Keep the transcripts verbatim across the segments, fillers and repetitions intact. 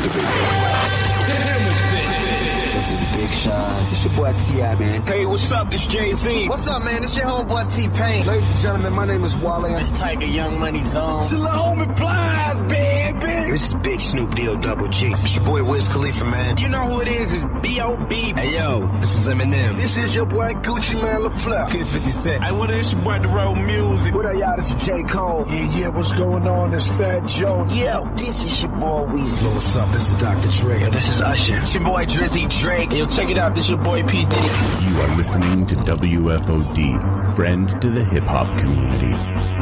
This is Big Sean. It's your boy T I, man. Hey, what's up? This Jay-Z. What's up, man? It's your homeboy T-Pain. Ladies and gentlemen, my name is Wale. It's Tiger Young Money Zone. It's the homie Plies, baby. This is Big Snoop Deal Double G. It's your boy Wiz Khalifa, man. You know who it is? It's B O B Hey, yo, this is Eminem. This is your boy Gucci Man LaFleur. Kid fifty Cent. Hey, what is your boy The Road Music? What up, y'all? This is J. Cole. Yeah, yeah, what's going on? It's Fat Joe. Yo, this is your boy Weezy. Yo, what's up? This is Doctor Dre. Yo, this is Usher. It's your boy Drizzy Drake. Hey, yo, check it out. This your boy P. Diddy. You are listening to W F O D, friend to the hip-hop community.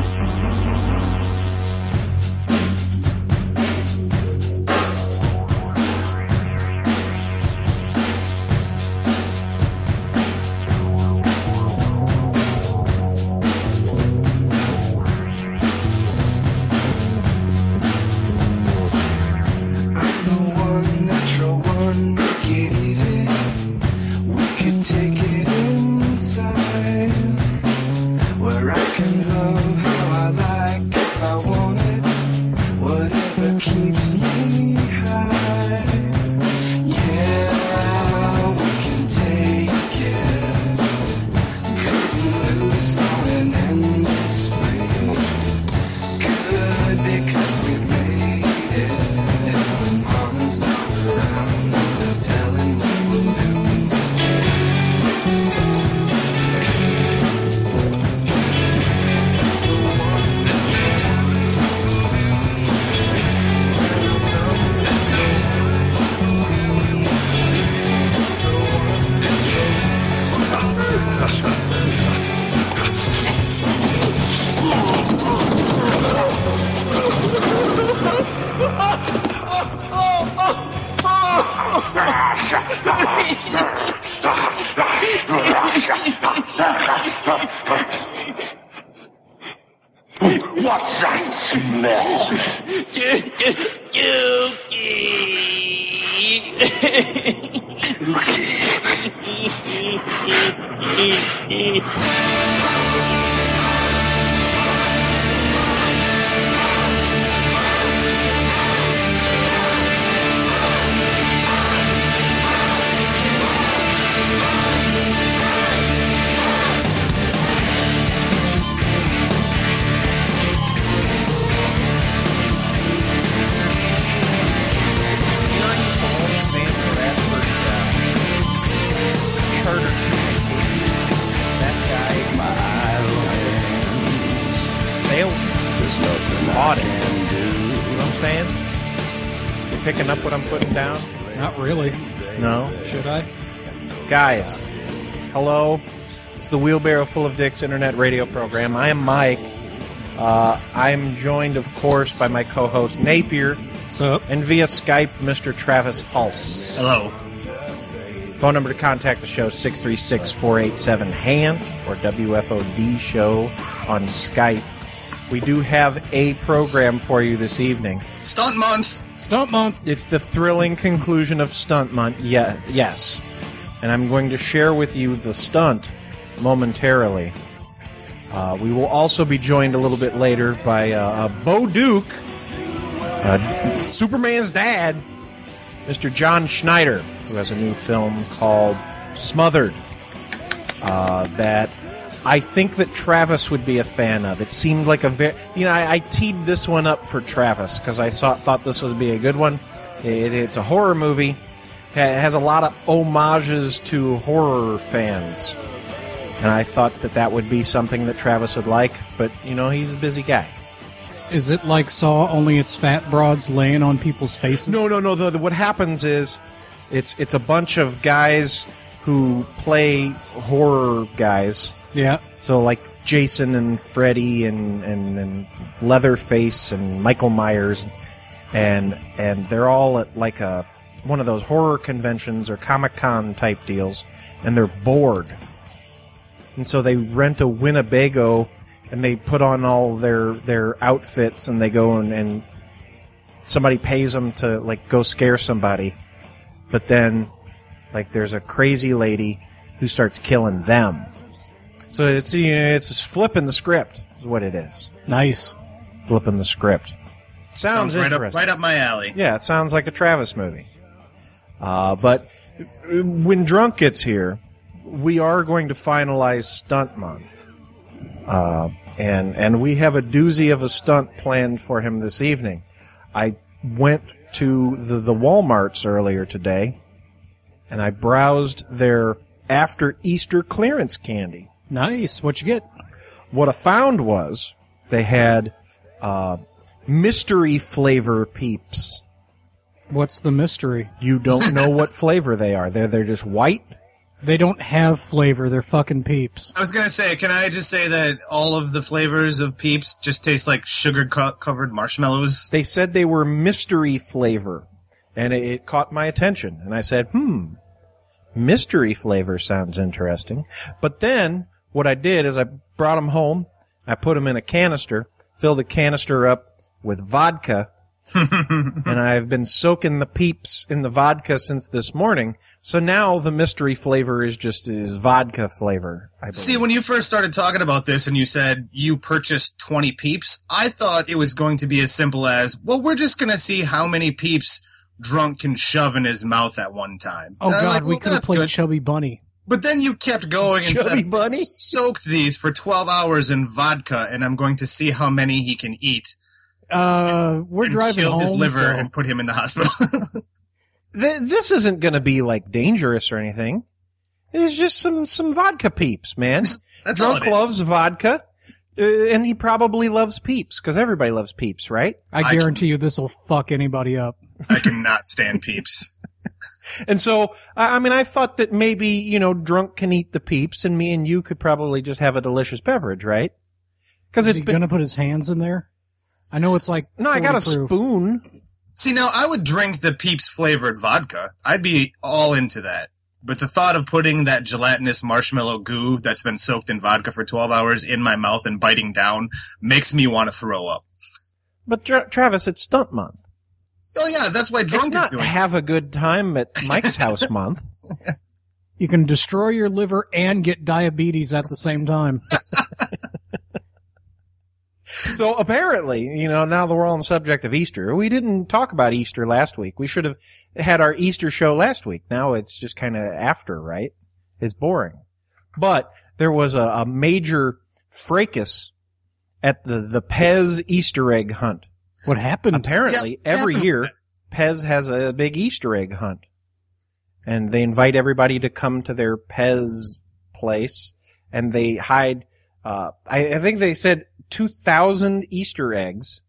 What's that smell? Picking up what I'm putting down? Not really. No? Should I? Guys, hello. It's the Wheelbarrow Full of Dicks internet radio program. I am Mike. Uh, I'm joined, of course, by my co-host Napier. What's up? And via Skype, Mister Travis Hulse. Hello. Phone number to contact the show, six three six, four eight seven, H A N or W F O D show on Skype. We do have a program for you this evening. Stunt Month! Stunt Month! It's the thrilling conclusion of Stunt Month, yeah, yes. And I'm going to share with you the stunt momentarily. Uh, we will also be joined a little bit later by uh, uh, Bo Duke, uh, Superman's dad, Mister John Schneider, who has a new film called Smothered, uh, that I think that Travis would be a fan of. It seemed like a very... You know, I, I teed this one up for Travis because I saw, thought this would be a good one. It, it's a horror movie. It has a lot of homages to horror fans. And I thought that that would be something that Travis would like, but, you know, he's a busy guy. Is it like Saw, only it's fat broads laying on people's faces? No, no, no. The, the, what happens is it's it's a bunch of guys who play horror guys. Yeah. So like Jason and Freddy and, and, and Leatherface and Michael Myers, and and they're all at like a one of those horror conventions or Comic-Con type deals, and they're bored. And so they rent a Winnebago and they put on all their their outfits and they go and, and somebody pays them to like go scare somebody. But then like there's a crazy lady who starts killing them. So it's you know, it's flipping the script is what it is. Nice. Flipping the script. Sounds, right up, interesting. right up my alley. Yeah, it sounds like a Travis movie. Uh, but when Drunk gets here, we are going to finalize Stunt Month. Uh, and and we have a doozy of a stunt planned for him this evening. I went to the, the Walmarts earlier today, and I browsed their after Easter clearance candy. Nice. What you get? What I found was they had uh, mystery flavor Peeps. What's the mystery? You don't know what flavor they are. They're they're just white. They don't have flavor. They're fucking Peeps. I was going to say, can I just say that all of the flavors of Peeps just taste like sugar-covered marshmallows? They said they were mystery flavor, and it, it caught my attention. And I said, hmm, mystery flavor sounds interesting. But then what I did is I brought them home, I put them in a canister, filled the canister up with vodka, and I've been soaking the Peeps in the vodka since this morning. So now the mystery flavor is just is vodka flavor, I believe. See, when you first started talking about this and you said you purchased twenty Peeps, I thought it was going to be as simple as, well, we're just going to see how many Peeps Drunk can shove in his mouth at one time. Oh, And I'm God, like, we well, could have that's played good. Chubby Bunny. But then you kept going and Chubby said, Bunny? soaked these for twelve hours in vodka, and I'm going to see how many he can eat. Uh, we're and driving kill home. his liver so- and put him in the hospital. Th- this isn't going to be, like, dangerous or anything. It's just some, some vodka Peeps, man. That's all Drunk it is. loves vodka, uh, and he probably loves Peeps, because everybody loves Peeps, right? I I guarantee you this will fuck anybody up. I cannot stand Peeps. And so, I I mean, I thought that maybe, you know, Drunk can eat the Peeps, and me and you could probably just have a delicious beverage, right? Because Is it's he been... gonna put his hands in there? I know it's like No, I got a forty proof. spoon. See, now, I would drink the Peeps flavored vodka. I'd be all into that. But the thought of putting that gelatinous marshmallow goo that's been soaked in vodka for twelve hours in my mouth and biting down makes me want to throw up. But, Tra- Travis, it's Stunt Month. Oh, yeah, that's why Drunk It's is not doing it. have a good time at Mike's house month. You can destroy your liver and get diabetes at the same time. So apparently, you know, now that we're on the subject of Easter, we didn't talk about Easter last week. We should have had our Easter show last week. Now it's just kind of after, right? It's boring. But there was a, a major fracas at the, the Pez Easter egg hunt. What happened? Apparently, Yeah, every yeah. year, Pez has a big Easter egg hunt. And they invite everybody to come to their Pez place, and they hide, uh, I, I think they said two thousand Easter eggs.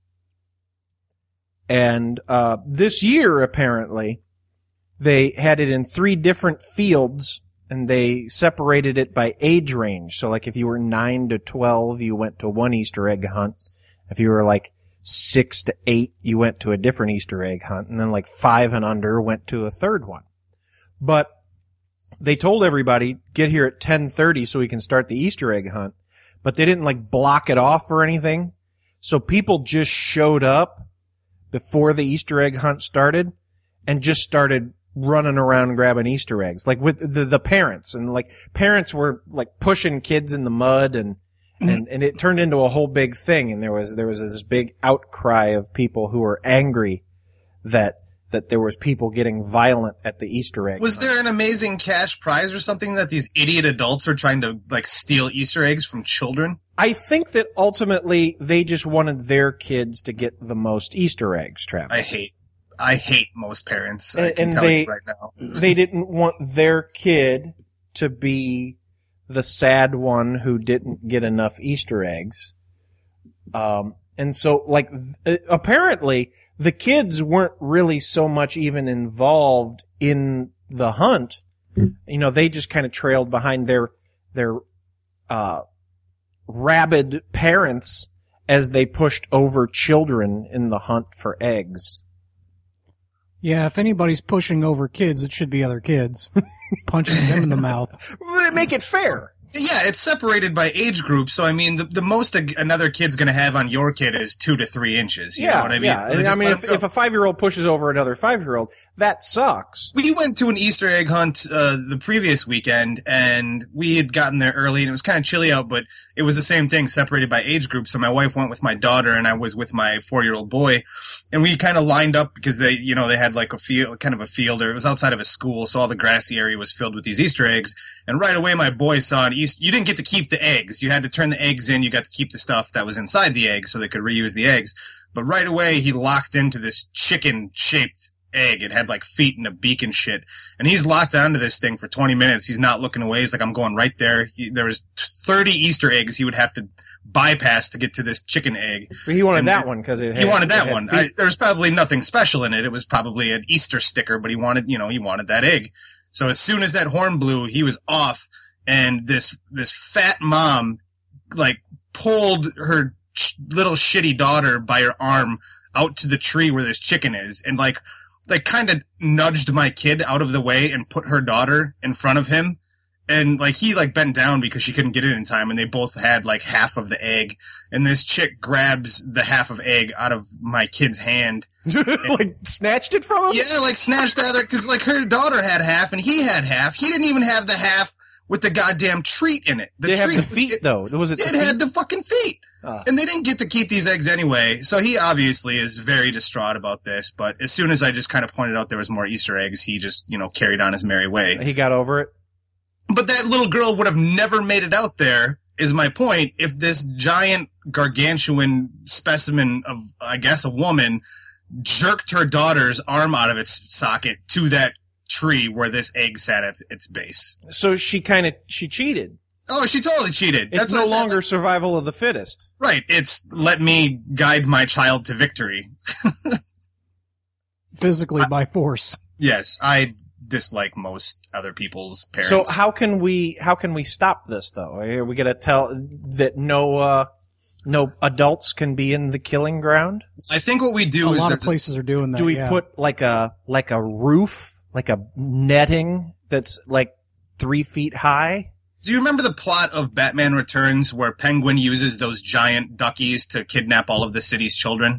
And uh, this year, apparently, they had it in three different fields, and they separated it by age range. So, like, if you were nine to twelve, you went to one Easter egg hunt. If you were, like, six to eight, you went to a different Easter egg hunt. And then, like, five and under went to a third one. But they told everybody, get here at ten thirty so we can start the Easter egg hunt. But they didn't, like, block it off or anything. So people just showed up before the Easter egg hunt started and just started running around grabbing Easter eggs. Like, with the, the parents. And, like, parents were, like, pushing kids in the mud, and, and, and it turned into a whole big thing. And there was, there was this big outcry of people who were angry that that there was people getting violent at the Easter egg Was hunt. there an amazing cash prize or something that these idiot adults are trying to, like, steal Easter eggs from children? I think that ultimately they just wanted their kids to get the most Easter eggs, Travis. I hate, I hate most parents. I And- can and tell they- you right now. They didn't want their kid to be the sad one who didn't get enough Easter eggs. Um, and so, like, th- apparently the kids weren't really so much even involved in the hunt. You know, they just kind of trailed behind their, their, uh, rabid parents as they pushed over children in the hunt for eggs. Yeah, if anybody's pushing over kids, it should be other kids. Punching them in the mouth. Make it fair. Yeah, it's separated by age group. So, I mean, the, the most a, another kid's going to have on your kid is two to three inches. You yeah, know what I mean? yeah. And I mean, if, if a five-year-old pushes over another five-year-old, that sucks. We went to an Easter egg hunt uh, the previous weekend, and we had gotten there early, and it was kind of chilly out, but it was the same thing, separated by age group. So my wife went with my daughter, and I was with my four-year-old boy, and we kind of lined up because they, you know, they had like a field, kind of a field, or it was outside of a school, so all the grassy area was filled with these Easter eggs. And right away, my boy saw an Easter. You didn't get to keep the eggs. You had to turn the eggs in. You got to keep the stuff that was inside the egg so they could reuse the eggs. But right away, he locked into this chicken-shaped egg. It had like feet and a beak and shit. And he's locked onto this thing for twenty minutes. He's not looking away. He's like, I'm going right there. He, there was thirty Easter eggs he would have to bypass to get to this chicken egg. But he wanted and that one because it had, he wanted that it had one. feet. I, there was probably nothing special in it. It was probably an Easter sticker, but he wanted, you know, he wanted that egg. So as soon as that horn blew, he was off. And this, this fat mom, like, pulled her ch- little shitty daughter by her arm out to the tree where this chicken is, and like, like kind of nudged my kid out of the way and put her daughter in front of him. And like, he like bent down because she couldn't get it in time, and they both had like half of the egg. And this chick grabs the half of egg out of my kid's hand. Like, snatched it from him? Yeah, like snatched the other, cause like her daughter had half and he had half. He didn't even have the half with the goddamn treat in it. The Did it have treat the feet, it, though? Was it It the had feet? the fucking feet. Oh. And they didn't get to keep these eggs anyway, so he obviously is very distraught about this, but as soon as I just kind of pointed out there was more Easter eggs, he just, you know, carried on his merry way. He got over it? But that little girl would have never made it out there, is my point, if this giant, gargantuan specimen of, I guess, a woman jerked her daughter's arm out of its socket to that tree where this egg sat at its base. So she kind of, she cheated. Oh, she totally cheated. It's That's no what I said. longer survival of the fittest. Right. It's let me guide my child to victory. Physically by force. Yes, I dislike most other people's parents. So how can we, how can we stop this, though? Are we gonna tell that no, uh, no adults can be in the killing ground? I think what we do A is lot of there's places are doing that. Do we yeah. put like a, like a roof, like a netting that's like three feet high? Do you remember the plot of Batman Returns where Penguin uses those giant duckies to kidnap all of the city's children?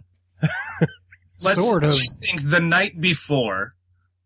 Let's Sort of. think the night before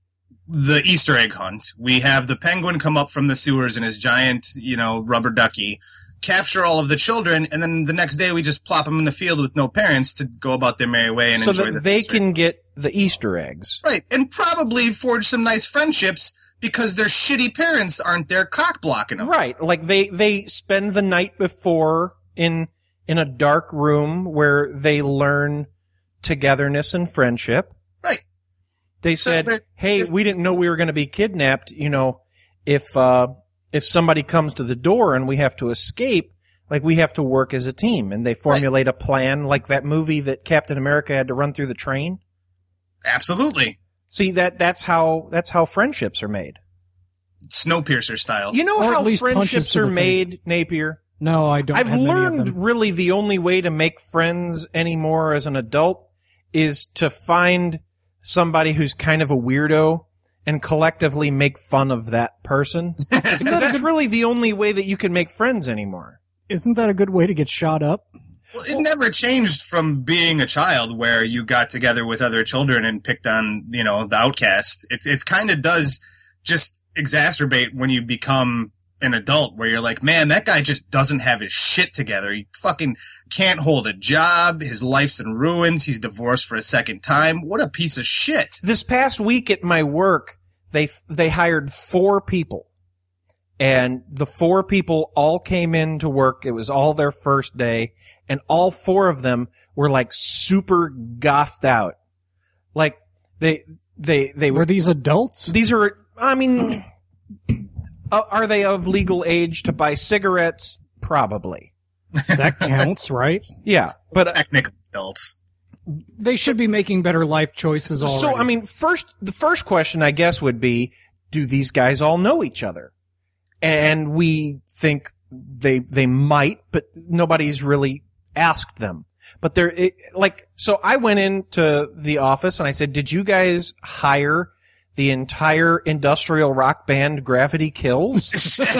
the Easter egg hunt, we have the Penguin come up from the sewers in his giant, you know, rubber ducky, capture all of the children, and then the next day we just plop them in the field with no parents to go about their merry way and So enjoy that the they Easter can egg. get the Easter eggs. Right, and probably forge some nice friendships because their shitty parents aren't there cock blocking them. Right. Like they, they spend the night before in, in a dark room where they learn togetherness and friendship. Right. They So, said, but hey, if- we didn't know we were going to be kidnapped. You know, if, uh, if somebody comes to the door and we have to escape, like we have to work as a team. And they formulate a plan like that movie that Captain America had to run through the train. Absolutely. See, that, that's how, that's how friendships are made. Snowpiercer style. You know Or at how least punches friendships to are the made, Napier? No, I don't I've have many of learned them. really the only way to make friends anymore as an adult is to find somebody who's kind of a weirdo and collectively make fun of that person. Because that's really the only way that you can make friends anymore. Isn't that a good way to get shot up? Well, it never changed from being a child where you got together with other children and picked on, you know, the outcast. It, it kind of does just exacerbate when you become an adult where you're like, man, that guy just doesn't have his shit together. He fucking can't hold a job. His life's in ruins. He's divorced for a second time. What a piece of shit. This past week at my work, they they hired four people. And the four people all came in to work. It was all their first day. And all four of them were like super gothed out. Like they, they, they Were these adults? These are, I mean, uh, are they of legal age to buy cigarettes? Probably. That counts, right? Yeah. But Technically adults. They should be making better life choices already. so, I mean, first, the first question I guess would be, do these guys all know each other? And we think they, they might, but nobody's really asked them. But they're, it, like, so I went into the office and I said, did you guys hire the entire industrial rock band Gravity Kills?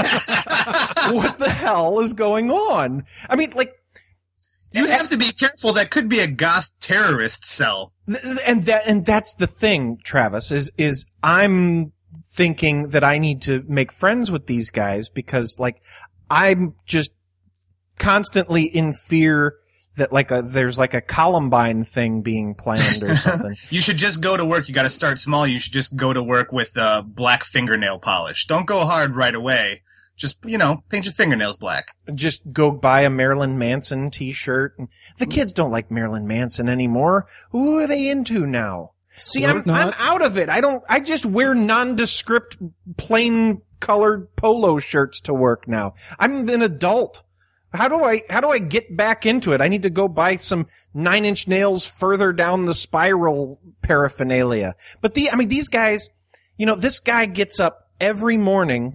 What the hell is going on? I mean, like, you have to be careful. That could be a goth terrorist cell. and that and that's the thing, Travis, is is I'm thinking that I need to make friends with these guys because, like, I'm just constantly in fear that, like, a, there's like a Columbine thing being planned or something. You should just go to work. You got to start small. You should just go to work with uh, black fingernail polish. Don't go hard right away. Just, you know, paint your fingernails black. Just go buy a Marilyn Manson t-shirt. The kids don't like Marilyn Manson anymore. Who are they into now? See, I'm, I'm out of it. I don't, I just wear nondescript, plain colored polo shirts to work now. I'm an adult. How do I, how do I get back into it? I need to go buy some nine inch nails further down the spiral paraphernalia. But the, I mean, these guys, you know, this guy gets up every morning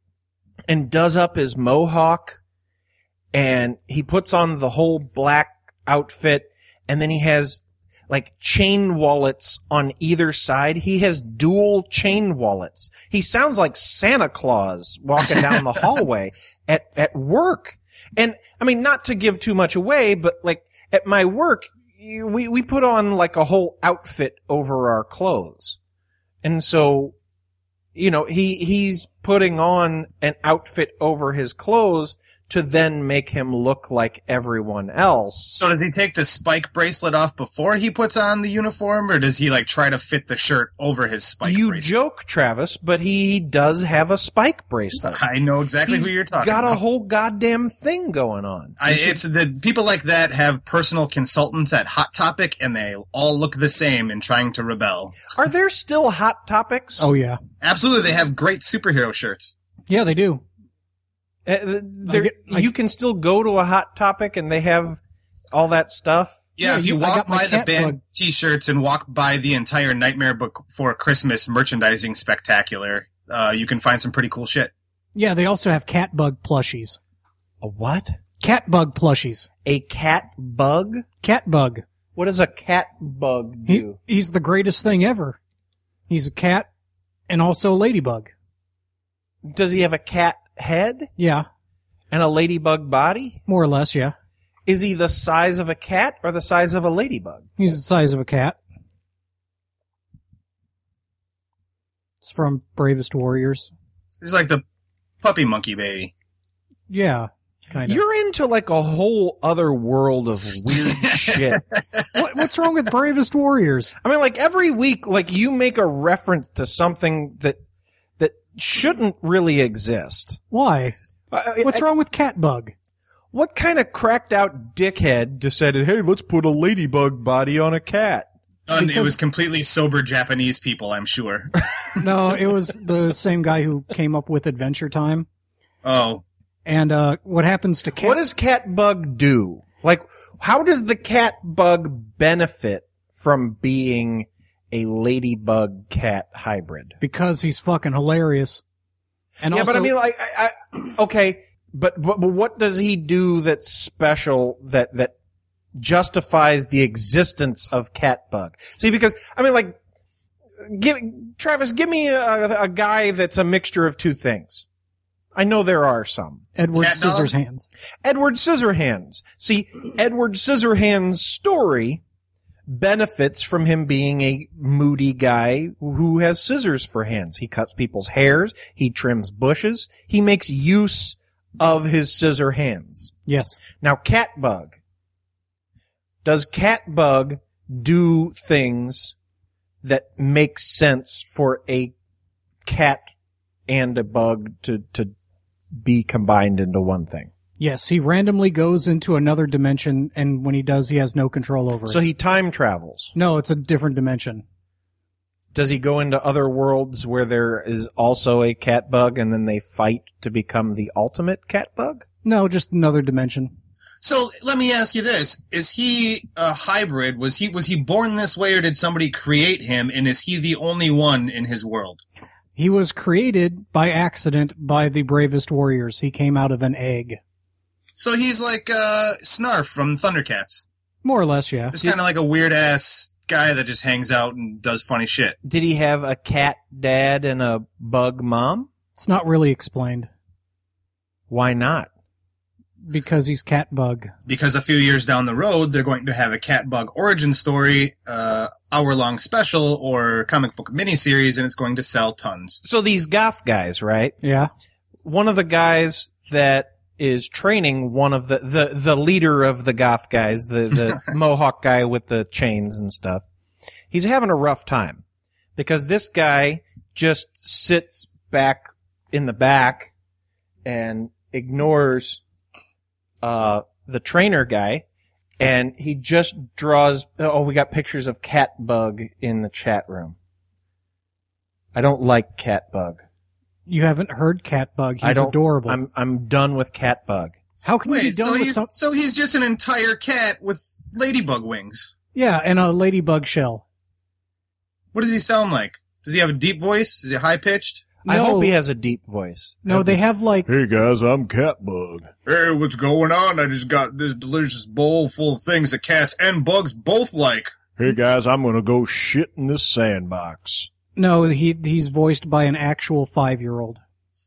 and does up his mohawk, and he puts on the whole black outfit, and then he has like chain wallets on either side. He has dual chain wallets. He sounds like Santa Claus walking down the hallway at, at work. And I mean, not to give too much away, but like at my work, we, we put on like a whole outfit over our clothes. And so, you know, he, he's putting on an outfit over his clothes to then make him look like everyone else. So does he take the spike bracelet off before he puts on the uniform, or does he like try to fit the shirt over his spike you bracelet? You joke, Travis, but he does have a spike bracelet. I know exactly He's who you're talking got about. a whole goddamn thing going on. I, it's the people like that have personal consultants at Hot Topic, and they all look the same in trying to rebel. Are there still Hot Topics? Oh, yeah. Absolutely, they have great superhero shirts. Yeah, they do. Uh, there, get, I, you can still go to a Hot Topic and they have all that stuff. Yeah, Yeah, if you, you- I walk got my by the cat band bug. T-shirts and walk by the entire Nightmare Before Christmas merchandising spectacular, uh, you can find some pretty cool shit. Yeah, they also have cat bug plushies. A what? Cat bug plushies. A cat bug? Cat bug. What does a cat bug He, do? he's the greatest thing ever. He's a cat and also a ladybug. Does he have a cat head Yeah, and a ladybug body? more or less, yeah. Is he the size of a cat or the size of a ladybug? He's the size of a cat. It's from Bravest Warriors. He's like the puppy monkey baby. Yeah, kind of. You're into like a whole other world of weird shit. What, what's wrong with Bravest Warriors? I mean, like every week, like you make a reference to something that that shouldn't really exist. Why? Uh, What's I- wrong with cat bug? What kind of cracked out dickhead decided, hey, let's put a ladybug body on a cat? And it was completely sober Japanese people, I'm sure. No, it was the same guy who came up with Adventure Time. Oh. And uh, what happens to cat? What does cat bug do? Like, how does the cat bug benefit from being a ladybug cat hybrid? Because he's fucking hilarious. And yeah, also, but I mean, like, I, I, okay, but, but but what does he do that's special that that justifies the existence of cat bug? See, because I mean, like, give Travis, give me a, a guy that's a mixture of two things. I know there are some. Edward Cat dog? Scissorhands. Edward Scissorhands. See, Edward Scissorhands' story benefits from him being a moody guy who has scissors for hands. He cuts people's hairs. He trims bushes. He makes use of his scissor hands. Yes. Now, Catbug. Does Catbug do things that make sense for a cat and a bug to, to be combined into one thing? Yes, he randomly goes into another dimension, and when he does, he has no control over it. So he time travels. No, it's a different dimension. Does he go into other worlds where there is also a cat bug and then they fight to become the ultimate cat bug? No, just another dimension. So let me ask you this: is he a hybrid? Was he was he born this way, or did somebody create him? And is he the only one in his world? He was created by accident by the Bravest Warriors. He came out of an egg. So he's like uh, Snarf from Thundercats. More or less, yeah. It's kind of like a weird ass guy that just hangs out and does funny shit. Did he have a cat dad and a bug mom? It's not really explained Why not? because he's cat bug. Because a few years down the road, they're going to have a cat bug origin story, uh, hour-long special, or comic book miniseries, and it's going to sell tons. So these goth guys, right? Yeah. One of the guys that is training one of the, the, the leader of the goth guys, the, the Mohawk guy with the chains and stuff, he's having a rough time because this guy just sits back in the back and ignores uh the trainer guy, and he just draws. Oh, we got pictures of Catbug in the chat room. I don't like Catbug. You haven't heard cat bug. I He's don't, adorable. I'm I'm done with Catbug. How can you be Wait, done so with he's, some? so he's just an entire cat with ladybug wings. Yeah, and a ladybug shell. What does he sound like? Does he have a deep voice? Is he high-pitched? I No. hope he has a deep voice. No, they have like Hey guys, I'm Catbug. Hey, what's going on? I just got this delicious bowl full of things that cats and bugs both like. Hey guys, I'm gonna go shit in this sandbox. no. He he's voiced by an actual five year old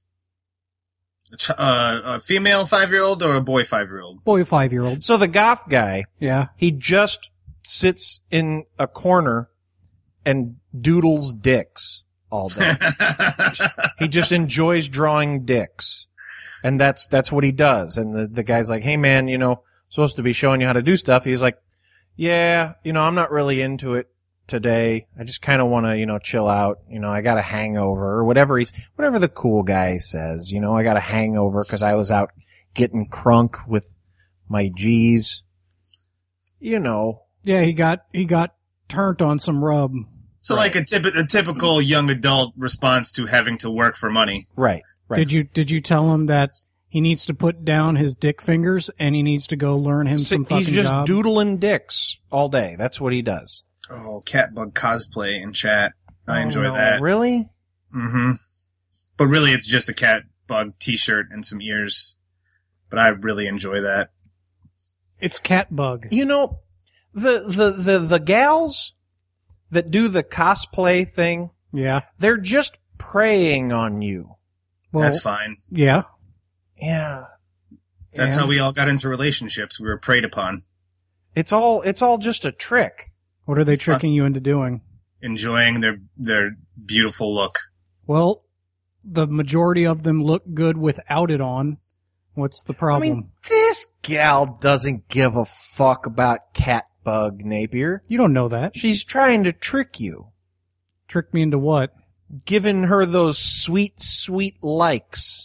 A, ch- uh, a female five-year-old or a boy five-year-old? boy, five year old. So the goth guy, Yeah. he just sits in a corner and doodles dicks all day. He just enjoys drawing dicks. And that's that's what he does. And the, the guy's like, hey, man, you know, supposed to be showing you how to do stuff. He's like, yeah, you know, I'm not really into it today. I just kind of want to, you know, chill out. You know, I got a hangover or whatever he's, whatever the cool guy says. You know, I got a hangover because I was out getting crunk with my G's. You know. Yeah, he got he got turned on some rub. So like a, typ- a typical young adult response to having to work for money. Right, right. Did you did you tell him that he needs to put down his dick fingers and he needs to go learn him some fucking He's just job? doodling dicks all day. That's what he does. Oh, Catbug cosplay in chat. I Oh, enjoy no, that. Really? Mm-hmm. But really, it's just a Catbug t-shirt and some ears. But I really enjoy that. It's cat bug. You know, the, the, the, the gals that do the cosplay thing, Yeah. they're just preying on you. Well, That's fine. yeah. Yeah. That's And how we all got into relationships. We were preyed upon. It's all, it's all just a trick. What are they It's fun. tricking you into doing? Enjoying their their beautiful look. Well, the majority of them look good without it on. What's the I problem? mean, this gal doesn't give a fuck about Catbug, Napier. You don't know that. She's trying to trick you. Trick me into what? Giving her those sweet, sweet likes.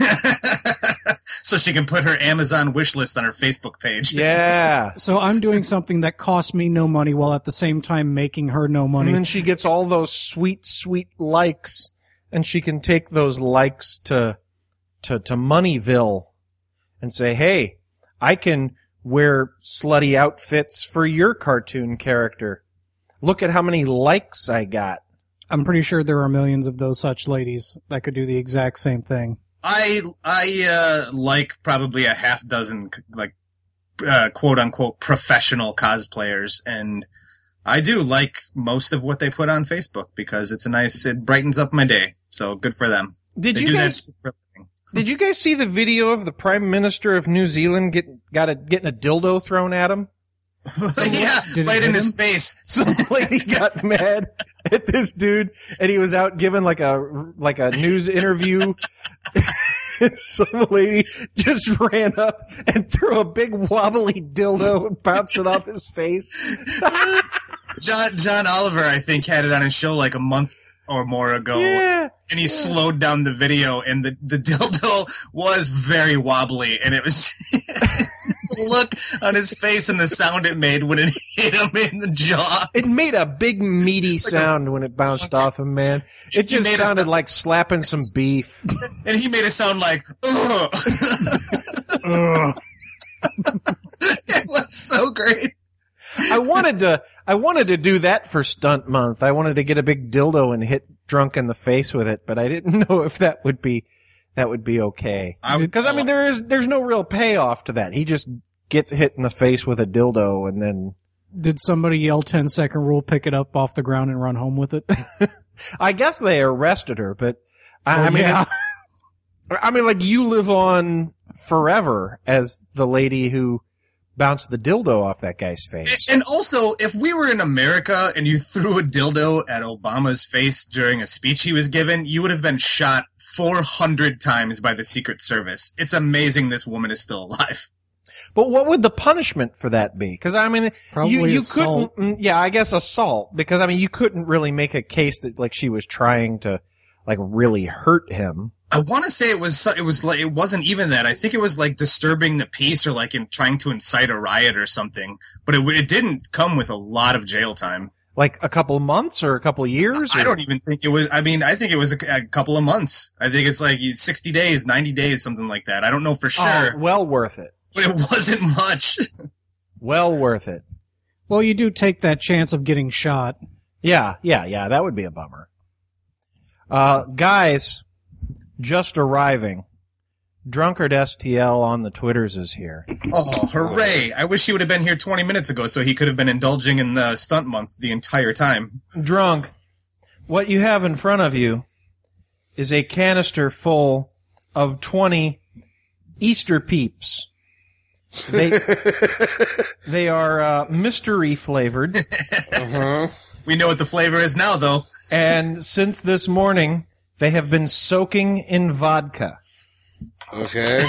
So she can put her Amazon wish list on her Facebook page. Yeah. So I'm doing something that costs me no money while at the same time making her no money. And then she gets all those sweet, sweet likes, and she can take those likes to, to, to Moneyville and say, hey, I can wear slutty outfits for your cartoon character. Look at how many likes I got. I'm pretty sure there are millions of those such ladies that could do the exact same thing. I I uh, like probably a half dozen like uh, quote unquote professional cosplayers, and I do like most of what they put on Facebook because it's a nice it brightens up my day. So good for them. Did They you do guys that for a living. did you guys see the video of the Prime Minister of New Zealand get got a getting a dildo thrown at him? Yeah, Did it right in hit his him? face. Some lady got mad at this dude, and he was out giving like a like a news interview. And some lady just ran up and threw a big wobbly dildo and bounced it off his face. John John Oliver, I think, had it on his show like a month or more ago. Yeah. And he slowed down the video, and the, the dildo was very wobbly, and it was just the look on his face and the sound it made when it hit him in the jaw. It made a big meaty sound when it bounced off him, man. It He just made a sounded sound- like slapping some beef. And he made it sound like, ugh. Ugh. It was so great. I wanted to I wanted to do that for stunt month. I wanted to get a big dildo and hit drunk in the face with it, but I didn't know if that would be that would be okay. I was- Because I mean there is there's no real payoff to that. He just gets hit in the face with a dildo and then Did somebody yell ten second rule, pick it up off the ground and run home with it? I guess they arrested her, but I, Well, I mean, yeah. I mean, like you live on forever as the lady who bounced the dildo off that guy's face. And also, if we were in America and you threw a dildo at Obama's face during a speech he was given, you would have been shot four hundred times by the Secret Service. It's amazing this woman is still alive. But what would the punishment for that be? Because I mean, Probably you, you assault. couldn't. Yeah, I guess assault. Because I mean, you couldn't really make a case that like she was trying to like really hurt him. I want to say it was it was like it wasn't even that. I think it was like disturbing the peace or like in trying to incite a riot or something. But it it didn't come with a lot of jail time. Like a couple months or a couple years? I or- don't even think it was. I mean, I think it was a, a couple of months. I think it's like sixty days, ninety days, something like that. I don't know for sure, Oh, well worth it. but it wasn't much. Well worth it. Well, you do take that chance of getting shot. Yeah, yeah, yeah. That would be a bummer. Uh, guys, just arriving. Drunkard S T L on the Twitters is here. Oh, hooray! I wish he would have been here twenty minutes ago, so he could have been indulging in the stunt month the entire time. Drunk, what you have in front of you is a canister full of twenty Easter Peeps. They they are uh, mystery flavored, Uh-huh. We know what the flavor is now, though. and since this morning, they have been soaking in vodka. Okay.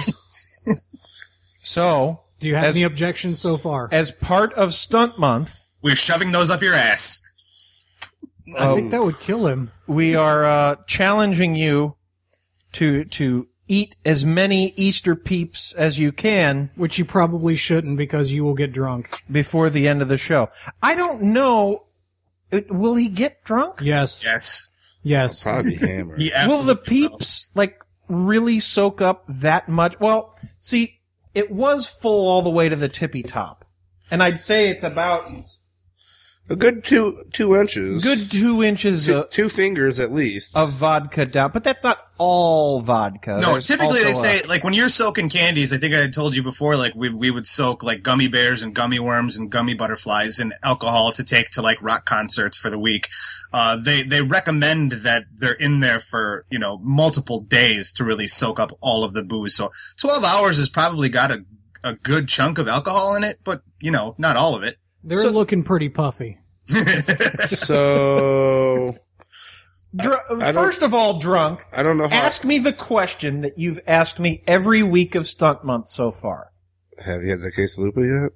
So, Do you have As- any objections so far? as part of Stunt Month, We're shoving those up your ass. I think that would kill him. we are uh, challenging you to to eat as many Easter Peeps as you can Which you probably shouldn't because you will get drunk. before the end of the show. I don't know. It, will he get drunk? Yes. Yes. Yes. Probably hammered. He Will the absolutely will. Peeps like really soak up that much? Well, see, it was full all the way to the tippy top, and I'd say it's about A good two two inches. good two inches Two, of, two fingers at least. of vodka down. But that's not all vodka. No, There's typically they also say, a- like, when you're soaking candies, I think I had told you before, like, we we would soak, like, gummy bears and gummy worms and gummy butterflies in alcohol to take to, like, rock concerts for the week. Uh, they, they recommend that they're in there for, you know, multiple days to really soak up all of the booze. So twelve hours has probably got a, a good chunk of alcohol in it, but, you know, not all of it. They're So- looking pretty puffy. So Dr- I don't- first of all, drunk. I don't know how. Ask me the question that you've asked me every week of Stunt Month so far. Have you had the quesalupa yet?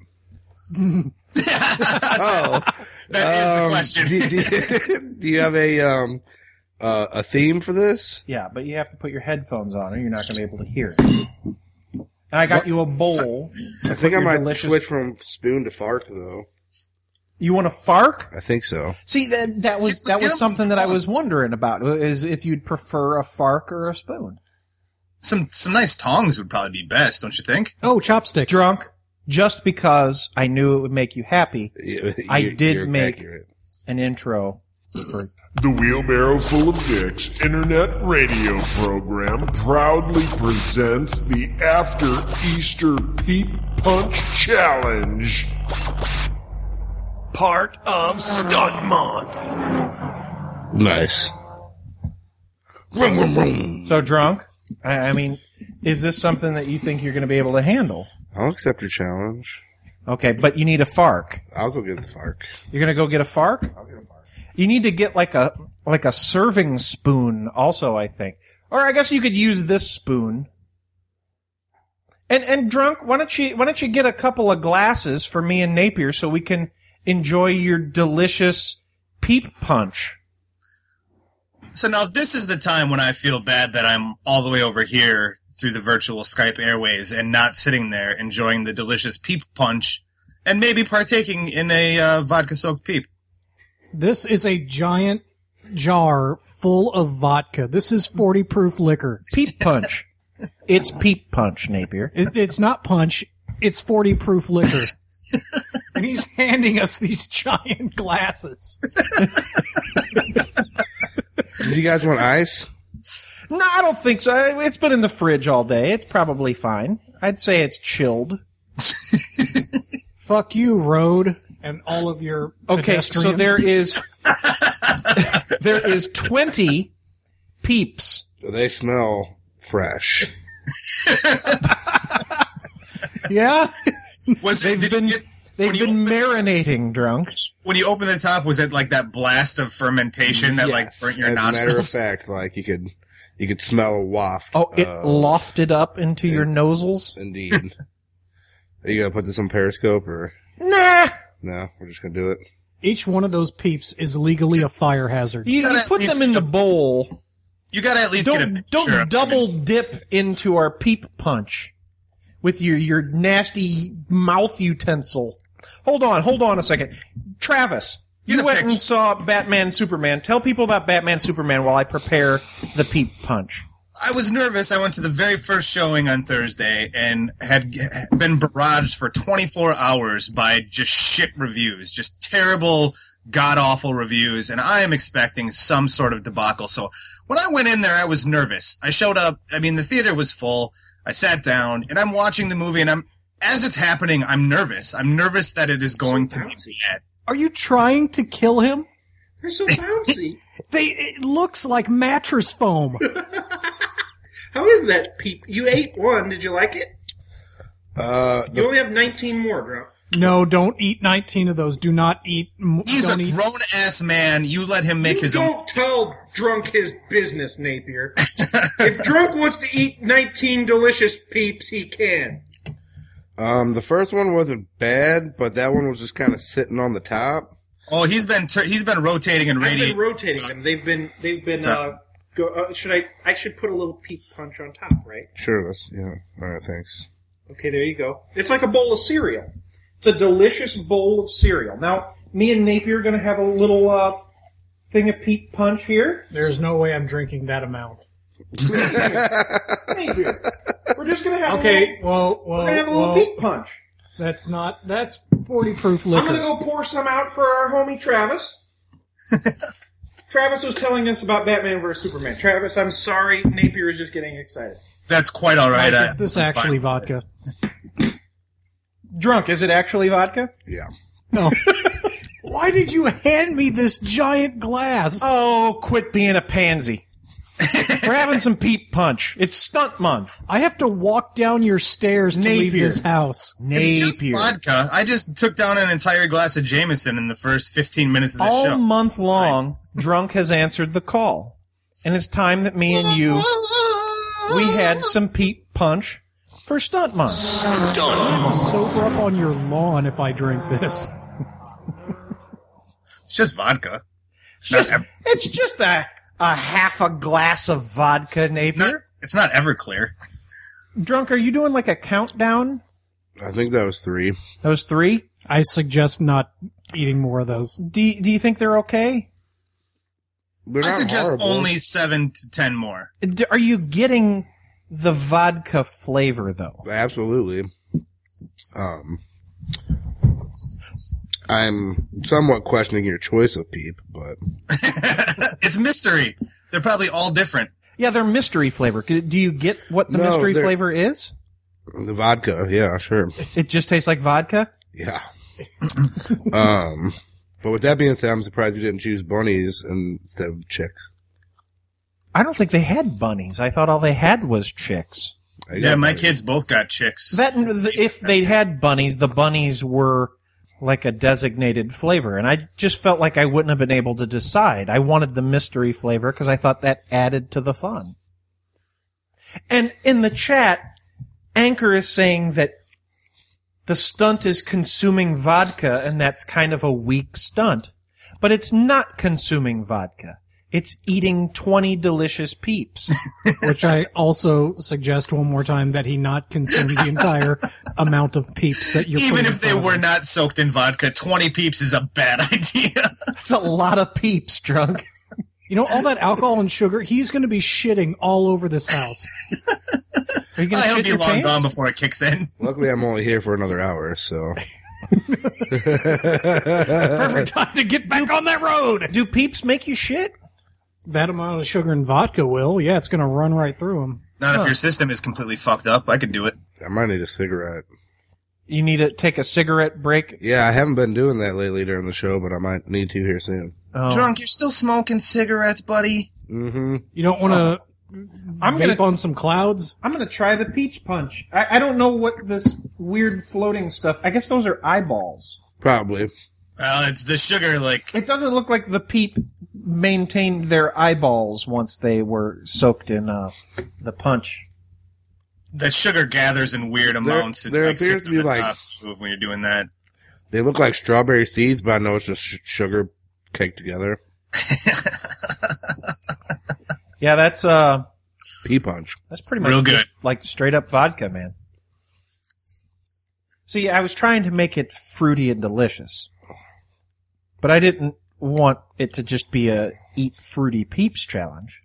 Oh, That is the um, question. Do, do, do you have a um uh, a theme for this? Yeah, but you have to put your headphones on or you're not going to be able to hear it. And I got you a bowl. I think I your might delicious- switch from spoon to fork though. You want a fark? I think so. See, that that was It's the that was damn something that I was tongs. wondering about, is if you'd prefer a fark or a spoon. Some some nice tongs would probably be best, don't you think? Oh, chopsticks. Drunk, just because I knew it would make you happy, You- I you're- did you're make- accurate. an intro for The Wheelbarrow Full of Dicks internet radio program proudly presents the After Easter Peep Punch Challenge. Part of Stunt Month. Nice. Vroom, vroom, vroom. So drunk, I, I mean, is this something that you think you're going to be able to handle? I'll accept your challenge. Okay, but you need a fark. I'll go get the fork. You're going to go get a fark? I'll get a fork. You need to get like a like a serving spoon also, I think. Or I guess you could use this spoon. And and drunk, why don't you why don't you get a couple of glasses for me and Napier so we can enjoy your delicious peep punch. So now this is the time when I feel bad that I'm all the way over here through the virtual Skype airways and not sitting there enjoying the delicious peep punch and maybe partaking in a uh, vodka-soaked peep. This is a giant jar full of vodka. This is forty proof liquor. Peep punch. It's peep punch, Napier. It, it's not punch. It's forty proof liquor. And he's handing us these giant glasses. Did you guys want ice? No, I don't think so. It's been in the fridge all day. It's probably fine. I'd say it's chilled. Fuck you, Road. and all of your Okay, so pedestrians. there is there is twenty Peeps. They smell fresh. Yeah, Was They've did been you get, they've when you been open- marinating, drunk. when you open the top? Was it like that blast of fermentation that like Yes. burnt your As a matter of nostrils? fact, like you could, you could smell a waft. Oh, it of- lofted up into your nostrils. Indeed. Are you gonna put this on Periscope or Nah. no? We're just gonna do it. each one of those Peeps is legally a fire hazard. You, you gotta put at them least in the get a- bowl. You gotta at least get a Don't picture don't of double them. dip into our Peep punch with your your nasty mouth utensil. Hold on, hold on a second, Travis. Get You a went and picture. saw Batman Superman. Tell people about Batman Superman while I prepare the Peep punch. I was nervous. I went to the very first showing on Thursday and had g- been barraged for twenty-four hours by just shit reviews, just terrible, god-awful reviews, and I am expecting some sort of debacle. So when I went in there, I was nervous. I showed up. I mean, the theater was full. I sat down, and I'm watching the movie, and I'm as it's happening, I'm nervous. I'm nervous that it is going to be bad. Are you trying to kill him? They're so bouncy. They it looks like mattress foam. How is that, Peep? You ate one. Did you like it? Uh, You the, only have nineteen more, Drunk. No, don't eat nineteen of those. Do not eat. m- He's don't a eat. grown-ass man. You let him make You his don't own. tell Drunk his business, Napier. If Drunk wants to eat nineteen delicious Peeps, he can. um, the first one wasn't bad, but that one was just kind of sitting on the top. Oh, he's been tur he's been rotating and I've radiating. been rotating them. They've been. They've been. Uh, go, uh, should I? I should put a little Peep punch on top, right? Sure, that's yeah. All right, thanks. Okay, there you go. It's like a bowl of cereal. It's a delicious bowl of cereal. Now, Me and Napier are going to have a little uh, thing of Peep punch here. There's no way I'm drinking that amount. Napier, we're just going to have a Okay, little, whoa, whoa, we're going to have a little whoa. Peep punch. That's not. That's forty proof I'm liquor. going to go pour some out for our homie Travis. Travis was telling us about Batman versus Superman. Travis, I'm sorry. Napier is just getting excited. That's quite all right. Mike, I- is this actually vodka? Drunk, is it actually vodka? Yeah. No. Why did you hand me this giant glass? Oh, quit being a pansy. We're having some Peep punch. It's stunt month. I have to walk down your stairs to leave Napier. this house. It's just Napier. vodka. I just took down an entire glass of Jameson in the first fifteen minutes of the All show. month long, Drunk has answered the call. And it's time that me and you, we had some Peep punch for stunt month. Sober up on your lawn if I drink this. It's just vodka. It's Just- not. Ev- it's just a, a half a glass of vodka, it's not. Napier. It's not Everclear. Drunk, are you doing like a countdown? I think that was three. That was three? I suggest not eating more of those. Do you, do you think they're okay? They're I not suggest horrible. only seven to ten more. D- Are you getting the vodka flavor, though? Absolutely. Um, I'm somewhat questioning your choice of Peep, but It's mystery. They're probably all different. Yeah, they're mystery flavor. Do you get what the No, mystery they're- flavor is? the vodka, yeah, sure, It just tastes like vodka? yeah. um, but with that being said, I'm surprised you didn't choose bunnies instead of chicks. I don't think they had bunnies. I thought all they had was chicks. I Yeah, got my bunnies. kids both got chicks. That if they had bunnies, the bunnies were like a designated flavor, and I just felt like I wouldn't have been able to decide. I wanted the mystery flavor because I thought that added to the fun. And in the chat, Anchor is saying that the stunt is consuming vodka, and that's kind of a weak stunt. But it's not consuming vodka. It's eating twenty delicious Peeps. Which I also suggest one more time that he not consume the entire amount of Peeps that you're Even putting if in they front of were him. not soaked in vodka, twenty Peeps is a bad idea. That's a lot of Peeps, Drunk. You know, all that alcohol and sugar, he's going to be shitting all over this house. Are you going I to hope shit be your long pants? gone before it kicks in. Luckily, I'm only here for another hour, so. Perfect time to get back on that road. Do Peeps make you shit? That amount of sugar and vodka will. Yeah, it's going to run right through him. Not Huh. if your system is completely fucked up. I could do it. I might need a cigarette. You need to take a cigarette break? Yeah, I haven't been doing that lately during the show, but I might need to here soon. Oh. Drunk, you're still smoking cigarettes, buddy? Mm-hmm. You don't want to I'm vape gonna- on some clouds? I'm going to try the peach punch. I, I don't know what this weird floating stuff... I guess those are eyeballs. Probably. Well, it's the sugar, like... It doesn't look like the peep maintained their eyeballs once they were soaked in uh, the punch. The sugar gathers in weird amounts. there it like appears sits to be on the like- top too when you're doing that. They look like strawberry seeds, but I know it's just sh- sugar caked together. Yeah, that's uh, Pea punch. that's pretty much Real just good. like straight up vodka, man. See, I was trying to make it fruity and delicious, but I didn't want it to just be a eat fruity peeps challenge.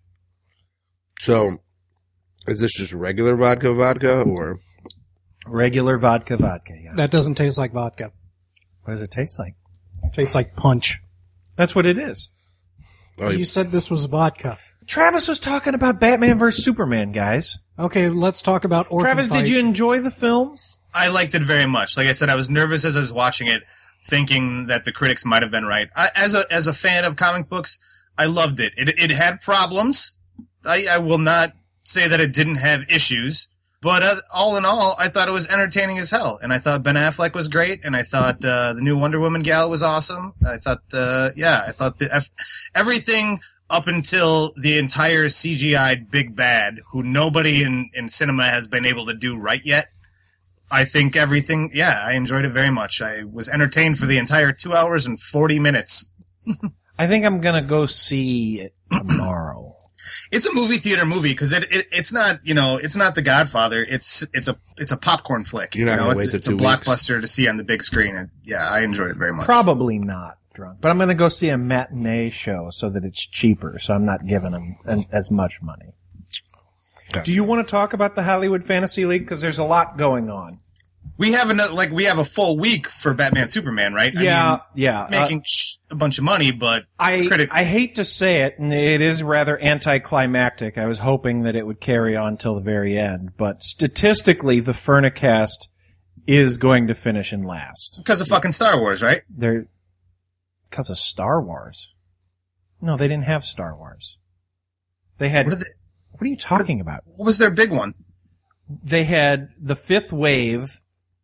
So, is this just regular vodka vodka, or... Regular vodka, vodka. Yeah. That doesn't taste like vodka. What does it taste like? It tastes like punch. That's what it is. Oh, You said this was vodka. Travis was talking about Batman versus Superman, guys. Okay, let's talk about Orphan Travis, Fight. did you enjoy the film? I liked it very much. Like I said, I was nervous as I was watching it, thinking that the critics might have been right. I, as a as a fan of comic books, I loved it. It it had problems. I, I will not say that it didn't have issues, but uh, all in all, I thought it was entertaining as hell. And I thought Ben Affleck was great, and I thought uh, the new Wonder Woman gal was awesome. I thought, uh, yeah, I thought the F- everything up until the entire C G I'd Big Bad, who nobody in, in cinema has been able to do right yet. I think everything, yeah, I enjoyed it very much. I was entertained for the entire two hours and forty minutes. I think I'm gonna go see it tomorrow. It's a movie theater movie because it, it it's not you know it's not The Godfather. It's it's a it's a popcorn flick. You're not you know? gonna it's, wait till it's a two weeks. blockbuster to see on the big screen. And yeah, I enjoyed it very much. Probably not drunk, but I'm gonna go see a matinee show so that it's cheaper, so I'm not giving them an, as much money. Okay. Do you want to talk about the Hollywood Fantasy League? Because there's a lot going on. We have another like we have a full week for Batman Superman, right? I Yeah, mean, yeah. making sh- a bunch of money, but I critic- I hate to say it, and it is rather anticlimactic. I was hoping that it would carry on till the very end, but statistically, the Furnicast is going to finish in last. because of fucking Star Wars, right? They're because of Star Wars. No, they didn't have Star Wars. They had. What, are they, What are you talking about? what was their big one? They had The Fifth Wave.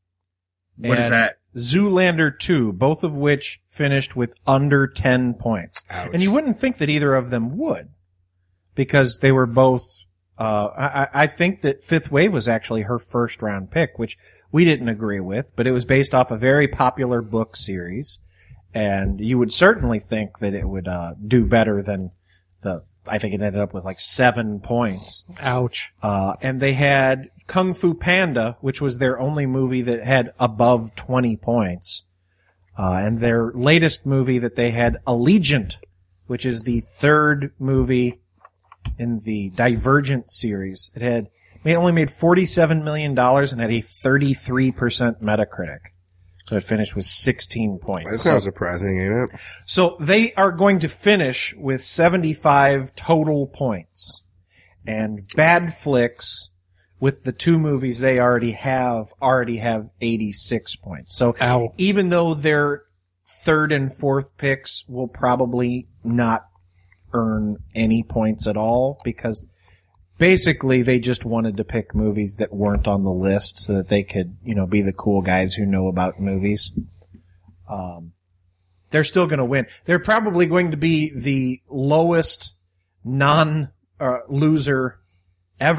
What is and that? Zoolander two, both of which finished with under ten points. Ouch. And you wouldn't think that either of them would, because they were both, uh, I, I think that Fifth Wave was actually her first round pick, which we didn't agree with, but it was based off a very popular book series. And you would certainly think that it would, uh, do better than the, I think it ended up with like seven points. Ouch. Uh, and they had Kung Fu Panda, which was their only movie that had above twenty points. Uh, and their latest movie that they had, Allegiant, which is the third movie in the Divergent series. It had, it only made forty-seven million dollars and had a thirty-three percent Metacritic. So it finished with sixteen points. That's So- not surprising, ain't it? so they are going to finish with seventy-five total points. And Bad Flicks, with the two movies they already have, already have eighty-six points. So Ow. even though their third and fourth picks will probably not earn any points at all, because basically they just wanted to pick movies that weren't on the list so that they could, you know, be the cool guys who know about movies. Um, they're still going to win. They're probably going to be the lowest non uh, loser ever.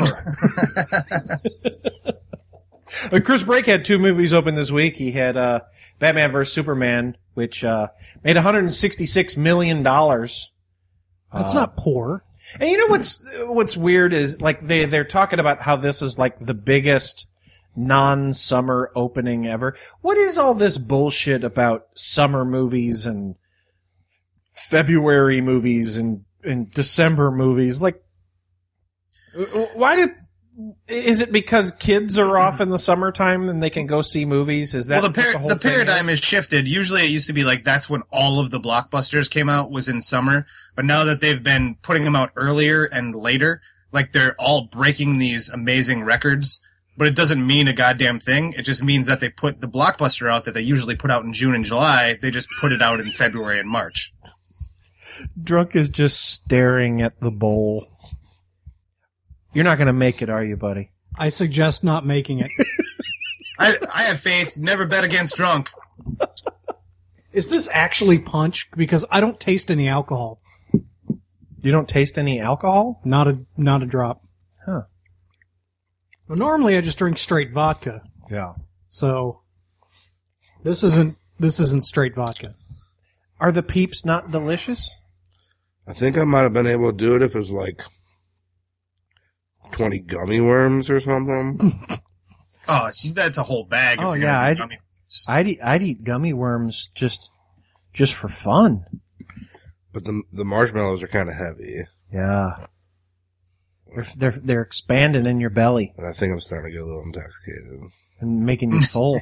Uh, Chris Brake had two movies open this week. He had uh, Batman versus Superman, which uh, made one hundred sixty-six million dollars. That's Uh, not poor. And you know what's what's weird is like they they're talking about how this is like the biggest non-summer opening ever. What is all this bullshit about summer movies and February movies and, and December movies? Like, why did? Is it because kids are off in the summertime and they can go see movies? Is that well, the, what par- the whole the thing paradigm is? has shifted. Usually it used to be like that's when all of the blockbusters came out was in summer. But now that they've been putting them out earlier and later, like they're all breaking these amazing records. but it doesn't mean a goddamn thing. It just means that they put the blockbuster out that they usually put out in June and July. They just put it out in February and March. Drunk is just staring at the bowl. You're not going to make it, are you, buddy? I suggest not making it. I, I have faith. Never bet against drunk. Is this actually punch? Because I don't taste any alcohol. You don't taste any alcohol? Not a not a drop. Huh. Well, normally I just drink straight vodka. Yeah. So this isn't this isn't straight vodka. Are the Peeps not delicious? I think I might have been able to do it if it was like twenty gummy worms or something. Oh, see, that's a whole bag. If Oh you're yeah, gonna I'd, do gummy worms. I'd eat I'd eat gummy worms just just for fun. But the the marshmallows are kind of heavy. Yeah. They're, they're they're expanding in your belly And I think I'm starting to get a little intoxicated. and making you full.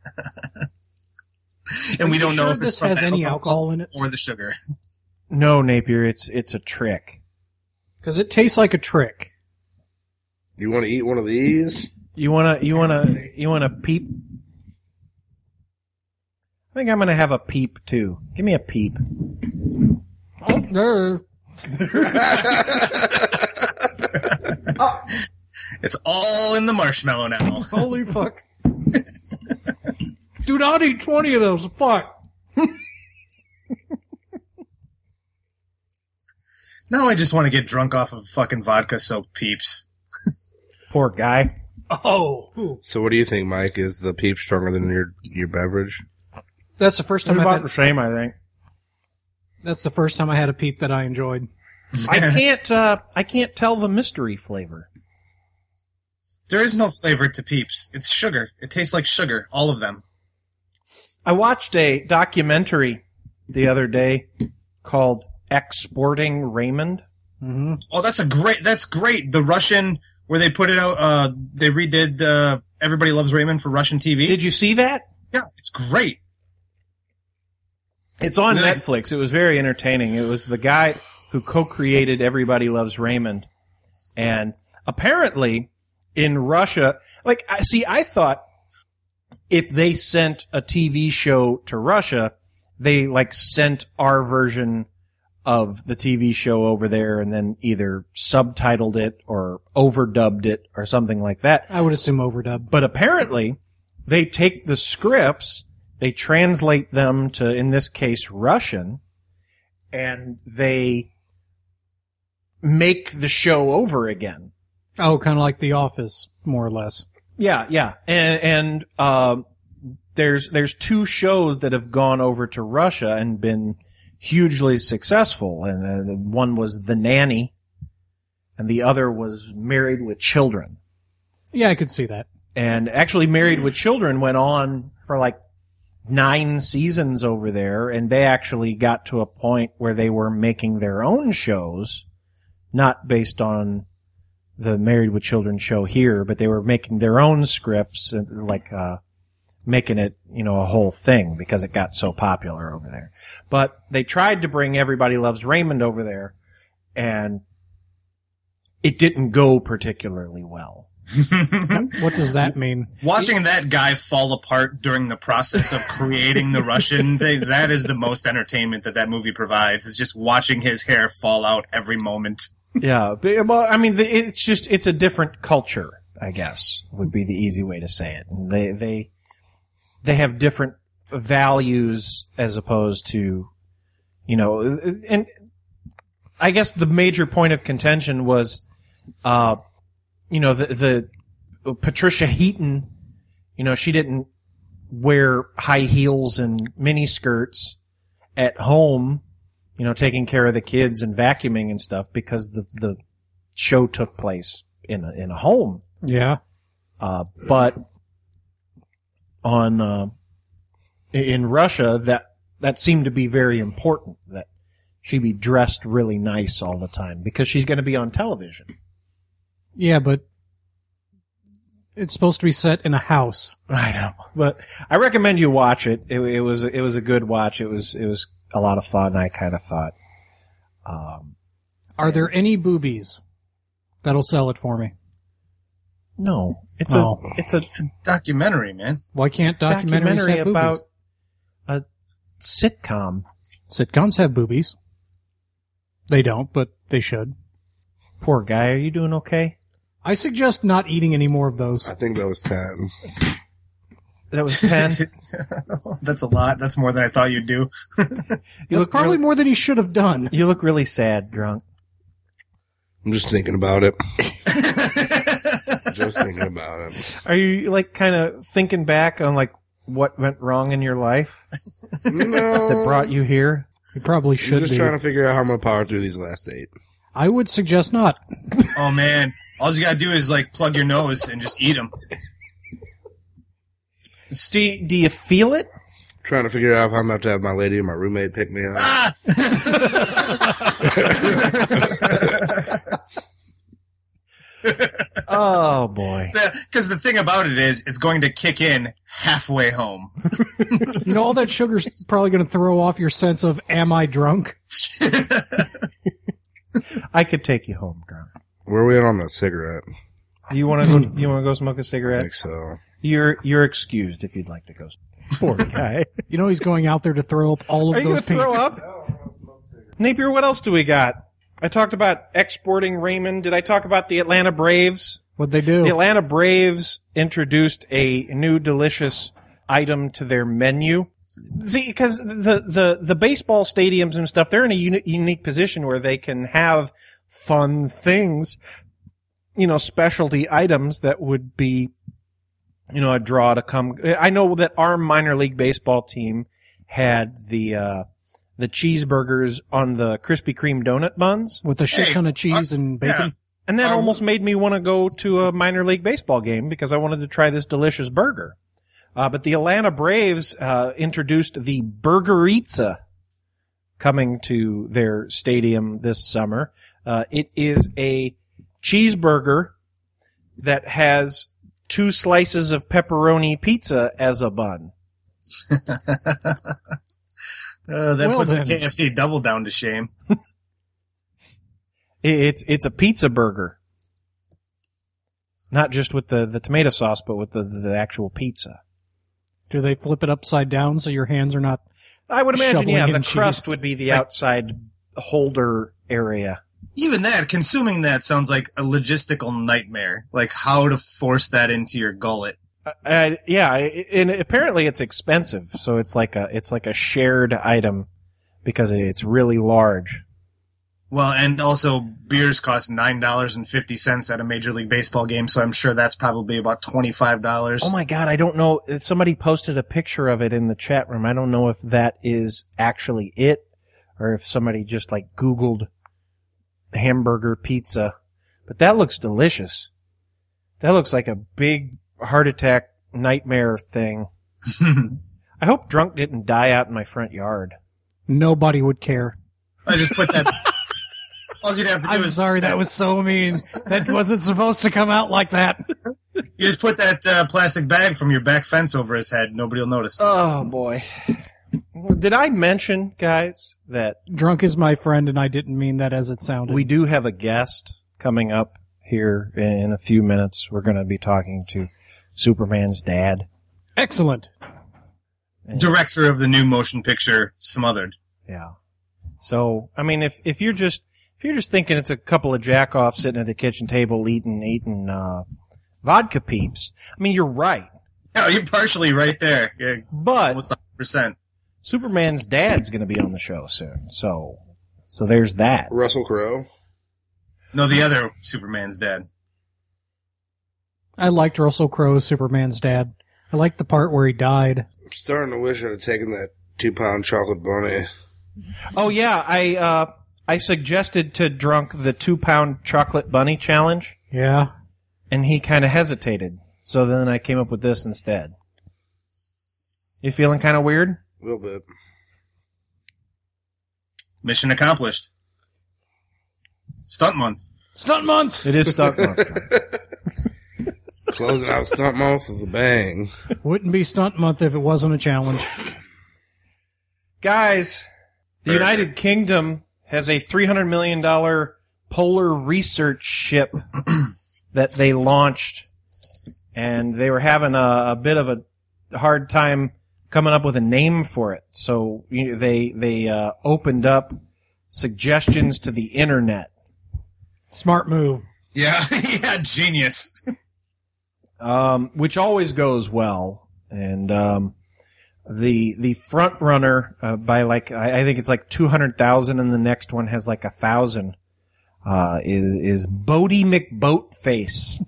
And Are we you don't know sure if this it's from has the any alcohol in it? or the sugar. No, Napier, it's it's a trick. Because it tastes like a trick. You want to eat one of these? You wanna you wanna you wanna peep? I think I'm gonna have a peep too. Give me a peep. Oh, there. It's all in the marshmallow now. Holy fuck. Dude, I'd eat twenty of those. Fuck. Now I just want to get drunk off of fucking vodka soaked Peeps. Poor guy. Oh. So what do you think, Mike? Is the Peep stronger than your your beverage? That's the first It's time I've about had, the same, I think. that's the first time I had a peep that I enjoyed. I can't uh I can't tell the mystery flavor. There is no flavor to Peeps. It's sugar. It tastes like sugar. All of them. I watched a documentary the other day called Exporting Raymond. Mm-hmm. Oh, that's a great. That's great. The Russian where they put it out. Uh, they redid uh, Everybody Loves Raymond for Russian T V. Did you see that? Yeah, it's great. It's on Really? Netflix. It was very entertaining. It was the guy who co-created Everybody Loves Raymond. And apparently in Russia, like, I see, I thought if they sent a T V show to Russia, they like sent our version of the T V show over there and then either subtitled it or overdubbed it or something like that. I would assume overdub. But apparently they take the scripts, they translate them to, in this case, Russian, and they make the show over again. Oh, kind of like The Office, more or less. Yeah, yeah. And, and, um, there's, there's two shows that have gone over to Russia and been hugely successful. And uh, one was The Nanny and the other was Married with Children. Yeah, I could see that. And actually Married with Children went on for like nine seasons over there, and they actually got to a point where they were making their own shows, not based on the Married with Children show here, but they were making their own scripts and like, uh, making it, you know, a whole thing because it got so popular over there. But they tried to bring Everybody Loves Raymond over there, and it didn't go particularly well. What does that mean? Watching that guy fall apart during the process of creating the Russian thing, that is the most entertainment that that movie provides. It's just watching his hair fall out every moment. Yeah, but, well, I mean, the, it's just, it's a different culture, I guess, would be the easy way to say it. And they, they, they have different values as opposed to, you know, and I guess the major point of contention was, uh, you know, the, the Patricia Heaton, you know, she didn't wear high heels and mini skirts at home, you know, taking care of the kids and vacuuming and stuff because the, the show took place in a, in a home. Yeah. Uh, but on, uh, in Russia, that, that seemed to be very important that she be dressed really nice all the time because she's going to be on television. Yeah, but it's supposed to be set in a house. I know, but I recommend you watch it. It, it was, it was a good watch. It was, it was a lot of fun. I kind of thought, um, Are there any boobies that'll sell it for me? No, it's Oh. a it's a It's a documentary, man. Why can't documentaries documentary have about boobies? a sitcom. Sitcoms have boobies. They don't, but they should. Poor guy, are you doing okay? I suggest not eating any more of those. I think that was ten. That was ten. That's a lot. That's more than I thought you'd do. You That's look probably really, more than he should have done. you look really sad, drunk. I'm just thinking about it. Just thinking about it. Are you like kind of thinking back on like what went wrong in your life No. that brought you here? He probably I'm should just be. trying to figure out how I'm going to power through these last eight. I would suggest not. Oh man, all you gotta do is like plug your nose and just eat them. Do you, do you feel it? Trying to figure out if I'm going to have to have my lady or my roommate pick me up. Ah! Oh boy. Because the, the thing about it is, it's going to kick in halfway home. You know, all that sugar's probably going to throw off your sense of, am I drunk? I could take you home, drunk. Where are we at on the cigarette? You want to go? You want to go smoke a I cigarette? think so. You're you're excused if you'd like to go. Poor guy. You know he's going out there to throw up all of Are you those gonna throw peeps. up? Napier, what else do we got? I talked about exporting Raymond. Did I talk about the Atlanta Braves? What'd they do? The Atlanta Braves introduced a new delicious item to their menu. See, because the, the, the baseball stadiums and stuff, they're in a uni- unique position where they can have fun things, you know, specialty items that would be, you know, a draw to come. I know that our minor league baseball team had the, uh, the cheeseburgers on the Krispy Kreme donut buns. With a shit Hey, ton of cheese uh, and bacon. yeah. And that Um, almost made me want to go to a minor league baseball game because I wanted to try this delicious burger. Uh, but the Atlanta Braves uh, introduced the Burgerizza coming to their stadium this summer. Uh, it is a cheeseburger that has two slices of pepperoni pizza as a bun. Uh, that Well puts then. the K F C double down to shame. It's it's a pizza burger, not just with the, the tomato sauce, but with the the actual pizza. Do they flip it upside down so your hands are not... I would imagine, Shoveling yeah, in the crust cheese. would be the outside holder area. Even that, consuming that sounds like a logistical nightmare. Like how to force that into your gullet. Uh, yeah, and apparently it's expensive, so it's like a it's like a shared item because it's really large. Well, and also beers cost nine dollars and fifty cents at a Major League Baseball game, so I'm sure that's probably about twenty-five dollars. Oh my God, I don't know. Somebody posted a picture of it in the chat room. I don't know if that is actually it or if somebody just like Googled hamburger pizza, but that looks delicious. That looks like a big heart attack nightmare thing. I hope drunk didn't die out in my front yard. Nobody would care. I just put that... All you'd have to do I'm is... sorry, that was so mean. That wasn't supposed to come out like that. You just put that uh, plastic bag from your back fence over his head. Nobody will notice. Oh boy. Did I mention, guys, that Drunk is my friend, and I didn't mean that as it sounded. we do have a guest coming up here in a few minutes? We're going to be talking to Superman's dad. Excellent. Director of the new motion picture, Smothered. Yeah. So, I mean, if, if you're just, if you're just thinking it's a couple of jack-offs sitting at the kitchen table eating, eating, uh, vodka peeps, I mean, you're right. No, you're partially right there. Yeah, But almost one hundred percent. Superman's dad's going to be on the show soon. So, so there's that. Russell Crowe. No, the other Superman's dead. I liked Russell Crowe's Superman's dad. I liked the part where he died. I'm starting to wish I'd have taken that two pound chocolate bunny. Oh yeah, I, uh, I suggested to Drunk the two pound chocolate bunny challenge. Yeah. And he kind of hesitated. So then I came up with this instead. You feeling kind of weird? A little bit. Mission accomplished. Stunt month. Stunt month! It is stunt month. Closing out stunt month with a bang. Wouldn't be stunt month if it wasn't a challenge. Guys, the United Kingdom has a three hundred million dollars polar research ship that they launched and they were having a, a bit of a hard time coming up with a name for it. So you know, they they uh, opened up suggestions to the internet. Smart move. Yeah, yeah, genius. Um, which always goes well, and um, the the front runner uh, by like I, I think it's like two hundred thousand, and the next one has like a thousand. Uh, is is Bodie McBoatface.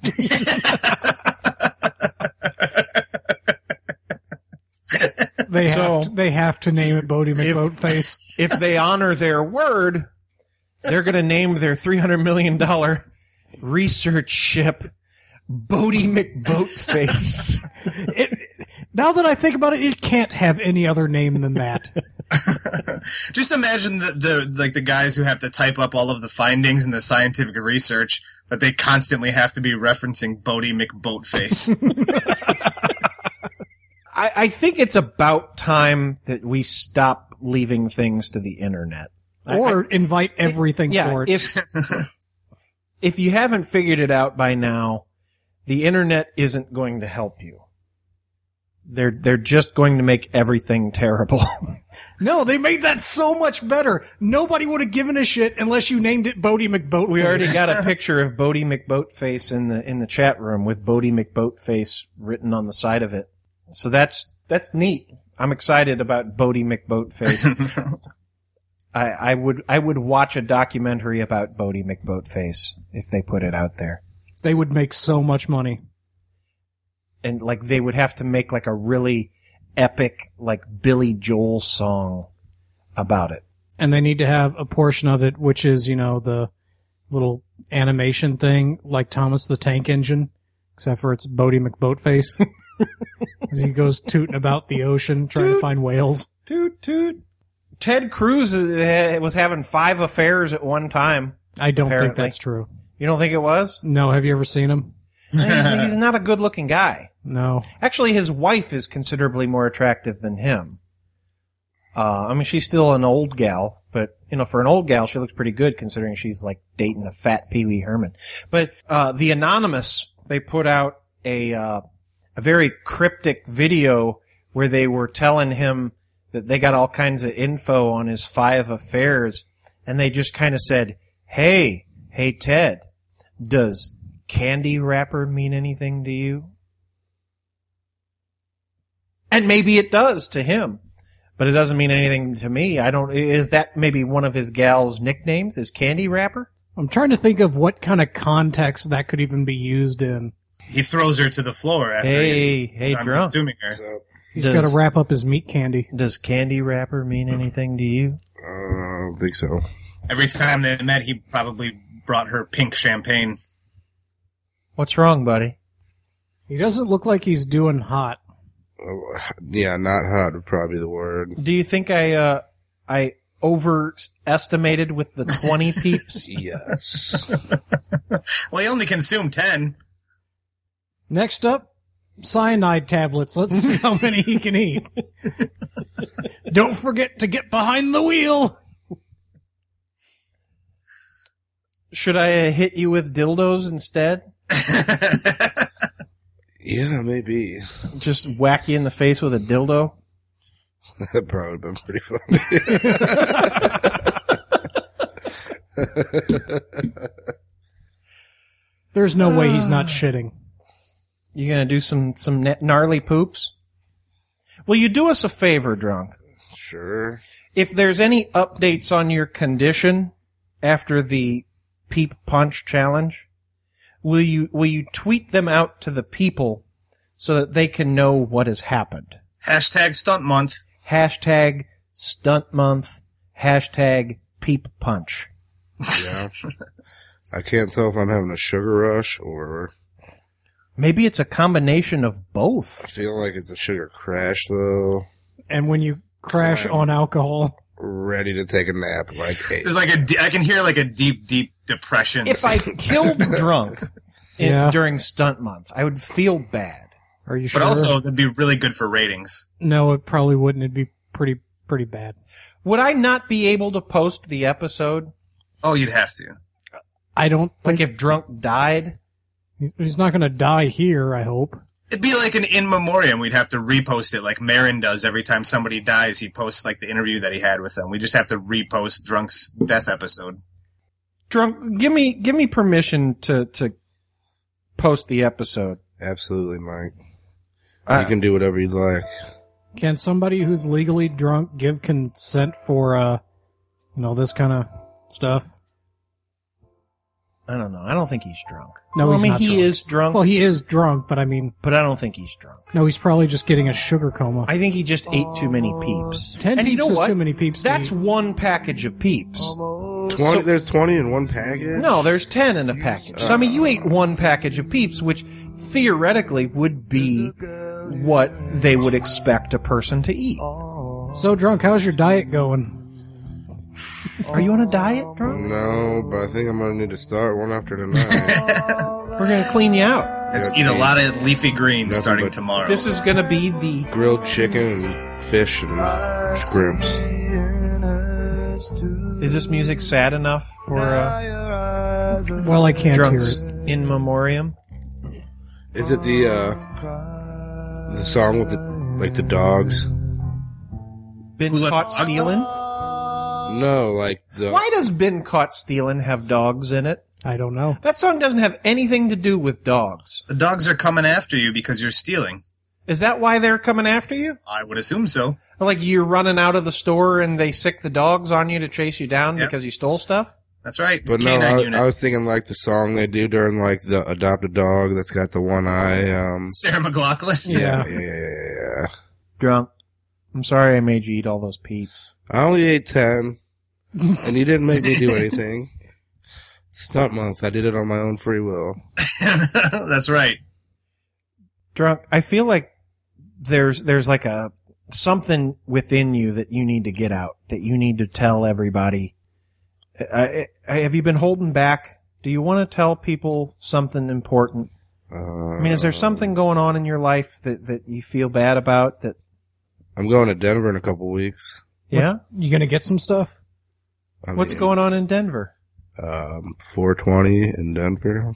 They have So, to, they have to name it Bodie McBoatface. If they honor their word, they're going to name their three hundred million dollars research ship Bodie McBoatface. It, now that I think about it, it can't have any other name than that. Just imagine the, the like the guys who have to type up all of the findings and the scientific research that they constantly have to be referencing Bodie McBoatface. I, I think it's about time that we stop leaving things to the internet. Or I, invite everything yeah, for it. If, if you haven't figured it out by now, the internet isn't going to help you. They're they're just going to make everything terrible. No, they made that so much better. Nobody would have given a shit unless you named it Bodie McBoatface. We already got a picture of Bodie McBoatface in the in the chat room with Bodie McBoatface written on the side of it. So that's that's neat. I'm excited about Bodie McBoatface. I, I would I would watch a documentary about Bodie McBoatface if they put it out there. They would make so much money. And like they would have to make like a really epic like Billy Joel song about it. And they need to have a portion of it which is, you know, the little animation thing like Thomas the Tank Engine, except for it's Bodie McBoatface. As he goes tooting about the ocean trying toot, to find whales. Toot toot. Ted Cruz was having five affairs at one time. I don't apparently. think that's true. You don't think it was? No. Have you ever seen him? he's, he's not a good-looking guy. No. Actually, his wife is considerably more attractive than him. Uh, I mean, she's still an old gal, but, you know, for an old gal, she looks pretty good considering she's, like, dating a fat Pee Wee Herman. But uh, the Anonymous, they put out a, uh, a very cryptic video where they were telling him that they got all kinds of info on his five affairs, and they just kind of said, hey, hey, Ted, does candy wrapper mean anything to you? And maybe it does to him, but it doesn't mean anything to me. I don't, is that maybe one of his gal's nicknames, is candy wrapper? I'm trying to think of what kind of context that could even be used in. He throws her to the floor after hey, he's hey, I'm drunk. consuming her. So. He's got to wrap up his meat candy. Does candy wrapper mean anything to you? Uh, I don't think so. Every time they met, he probably brought her pink champagne. What's wrong, buddy? He doesn't look like he's doing hot. Uh, yeah, not hot would probably be the word. Do you think I uh, I overestimated with the twenty peeps? Yes. Well, he only consumed ten. Next up, cyanide tablets. Let's see how many he can eat. Don't forget to get behind the wheel. Should I uh, hit you with dildos instead? Yeah, maybe. Just whack you in the face with a dildo? That probably would have been pretty funny. There's no way he's not shitting. You gonna do some, some gnarly poops? Will you do us a favor, Drunk? Sure. If there's any updates on your condition after the Peep Punch Challenge, will you will you tweet them out to the people so that they can know what has happened? Hashtag stunt month. Hashtag stunt month. Hashtag Peep Punch. Yeah. I can't tell if I'm having a sugar rush or... Maybe it's a combination of both. I feel like it's a sugar crash, though. And when you crash I'm on alcohol... ready to take a nap. Like, hey. There's like a, I can hear like a deep, deep depression. If I killed Drunk in, Yeah. during stunt month, I would feel bad. Are you sure? But also, that'd be really good for ratings. No, it probably wouldn't. It'd be pretty pretty bad. Would I not be able to post the episode? Oh, you'd have to. I don't think... Like if Drunk died? He's not going to die here, I hope. It'd be like an in memoriam. We'd have to repost it like Marin does every time somebody dies. He posts like the interview that he had with them. We just have to repost Drunk's death episode. Drunk, give me give me permission to, to post the episode. Absolutely, Mike. Uh, you can do whatever you like. Can somebody who's legally drunk give consent for, uh, you know, this kind of stuff? I don't know. I don't think he's drunk. No, well, he's I mean, not he drunk. is drunk. Well, he is drunk, but I mean... But I don't think he's drunk. No, he's probably just getting a sugar coma. I think he just ate too many peeps. Ten and peeps you know is what? too many peeps to That's eat. one package of peeps. Twenty. So- there's twenty in one package. No, there's ten in a package. So, I mean, you ate one package of peeps, which theoretically would be what they would expect a person to eat. So, Drunk, how's your diet going? Are you on a diet, Drunk? No, but I think I'm gonna need to start one after tonight. We're going to clean you out. Just eat a lot of leafy greens Nothing starting but- tomorrow. This is going to be the... Grilled chicken and fish and shrimps. Is this music sad enough for uh, Well, I can't Drunk's hear it. in memoriam? Is it the uh the song with the like the dogs? Been Who let caught the dog stealing? No, like the Why does Been Caught Stealing have dogs in it? I don't know. That song doesn't have anything to do with dogs. The dogs are coming after you because you're stealing. Is that why they're coming after you? I would assume so. Like you're running out of the store and they sick the dogs on you to chase you down Yep. because you stole stuff? That's right. It's But no, canine I, unit. I was thinking like the song they do during like the adopt a dog that's got the one eye. Um, Sarah McLachlan. Yeah. yeah, yeah, yeah, yeah, yeah. Drunk. I'm sorry I made you eat all those peeps. I only ate ten, and you didn't make me do anything. Stunt month. I did it on my own free will. That's right. Drunk, I feel like there's there's like a something within you that you need to get out, that you need to tell everybody. Uh, have you been holding back? Do you want to tell people something important? Uh, I mean, is there something going on in your life that, that you feel bad about? That I'm going to Denver in a couple weeks. yeah, You gonna get some stuff? I what's mean, going on in Denver? Um, four twenty in Denver.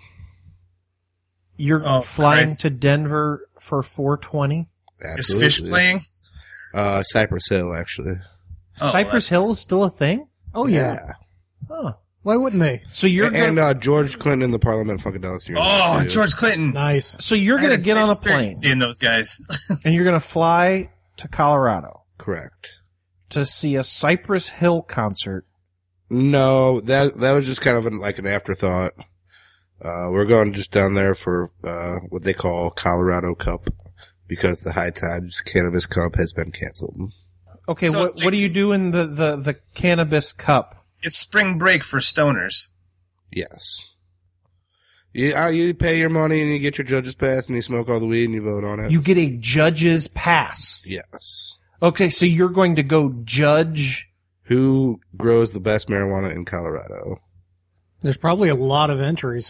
You're Oh, flying Christ. to Denver for four twenty. Is Fish playing? Uh, Cypress Hill, actually. Oh, Cypress Hill is still a thing. Oh, yeah. Huh. Why wouldn't they? So you're and gonna, uh, George Clinton in the Parliament Funkadelics. Oh, George Clinton. Nice. so you're I gonna had get great on a experience plane Seeing those guys. and you're gonna fly to Colorado Correct. to see a Cypress Hill concert. No, that that was just kind of an, like an afterthought. Uh, we're going just down there for uh, what they call Colorado Cup because the High Times Cannabis Cup has been canceled. Okay, So what it's what do you like- do in the, the, the cannabis cup? It's spring break for stoners. Yes. You, uh, you pay your money and you get your judge's pass and you smoke all the weed and you vote on it. You get a judge's pass. Yes. Okay, so you're going to go judge. Who grows the best marijuana in Colorado? There's probably a lot of entries.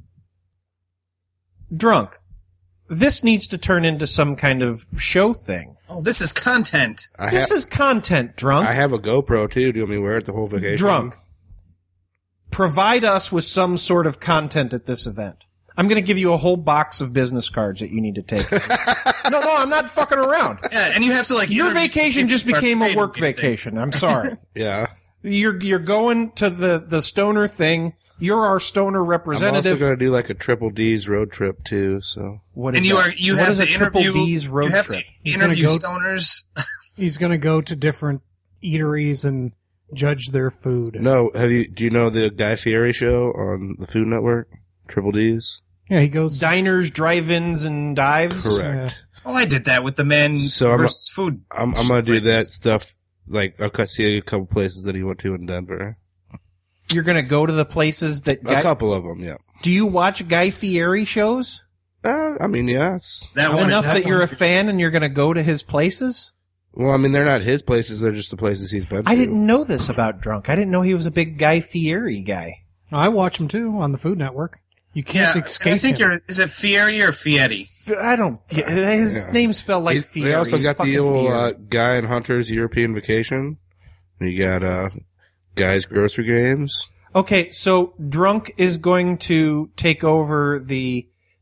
Drunk. This needs to turn into some kind of show thing. Oh, this is content. I, This ha- is content, Drunk. I have a GoPro too. Do you want me to wear it the whole vacation? Drunk. Provide us with some sort of content at this event. I'm going to give you a whole box of business cards that you need to take. no, no, I'm not fucking around. Yeah, and you have to like. Your interview vacation people just who became a participated work in these vacation. things. I'm sorry. Yeah. You're you're going to the, the stoner thing. You're our stoner I'm also representative. going to do like a Triple D's road trip too. So What is And you that? are you What have is a to Triple interview. D's road you have trip? to He's gonna interview go- stoners. He's gonna go to different eateries and judge their food. no, have you? Do you know the Guy Fieri show on the Food Network? Triple D's. Yeah, he goes. Diners, drive-ins, and dives. Correct. Oh, I did that with the man So I'm- versus food. I'm I'm gonna do places. that stuff. Like I'll cut see a couple places that he went to in Denver. You're going to go to the places that. A Guy, couple of them, yeah. do you watch Guy Fieri shows? Uh, I mean, yes. That one Enough is, that you're a fan and you're going to go to his places? Well, I mean, they're not his places; they're just the places he's been to. I didn't know this about Drunk. I didn't know he was a big Guy Fieri guy. I watch him too on the Food Network. You can't yeah, escape I think him. you're. Is it Fieri or Fietti? F- I don't. His Yeah. name's spelled like He's- Fieri. They also He's got the fucking old Fieri. uh, Guy and Hunter's European Vacation. And you got uh, Guy's Grocery Games. Okay, so Drunk is going to take over the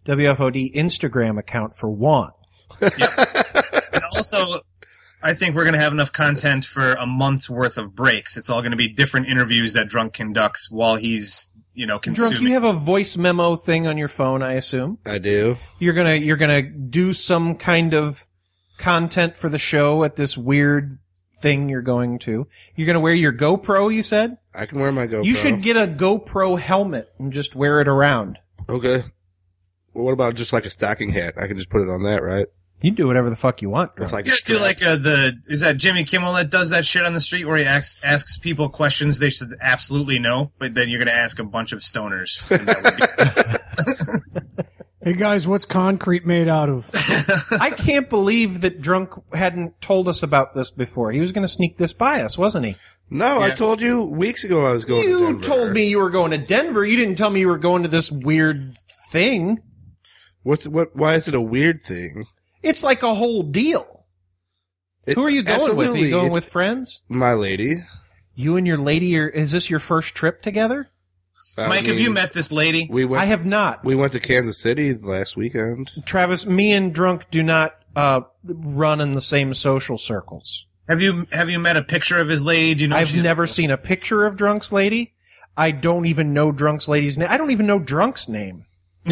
W F O D Instagram account for one. And also, I think we're going to have enough content for a month's worth of breaks. It's all going to be different interviews that Drunk conducts while he's, you know, consuming. Drunk, you have a voice memo thing on your phone, I assume. I do. You're gonna you're gonna do some kind of content for the show at this weird thing you're going to. You're gonna wear your GoPro, you said? I can wear my GoPro. You should get a GoPro helmet and just wear it around. Okay. Well, what about just like a stocking hat? I can just put it on that, right? You can do whatever the fuck you want. With like You a should do like uh, the is that Jimmy Kimmel that does that shit on the street where he asks asks people questions they should absolutely know, but then you're going to ask a bunch of stoners. And that would be- Hey guys, what's concrete made out of? I can't believe that Drunk hadn't told us about this before. He was going to sneak this by us, wasn't he? No, Yes. I told you weeks ago I was going to You Denver. told me you were going to Denver. You didn't tell me you were going to this weird thing. What's what? Why is it a weird thing? It's like a whole deal. It- Who are you going with? Are absolutely, you going it's with friends? My lady. You and your lady are, is this your first trip together? I Mike, have mean, you met this lady? We went. I have not. We went to Kansas City last weekend. Travis, me and Drunk do not uh, run in the same social circles. Have you have you met a picture of his lady? Do you know I've she's- never seen a picture of Drunk's lady. I don't even know Drunk's lady's name. I don't even know Drunk's name.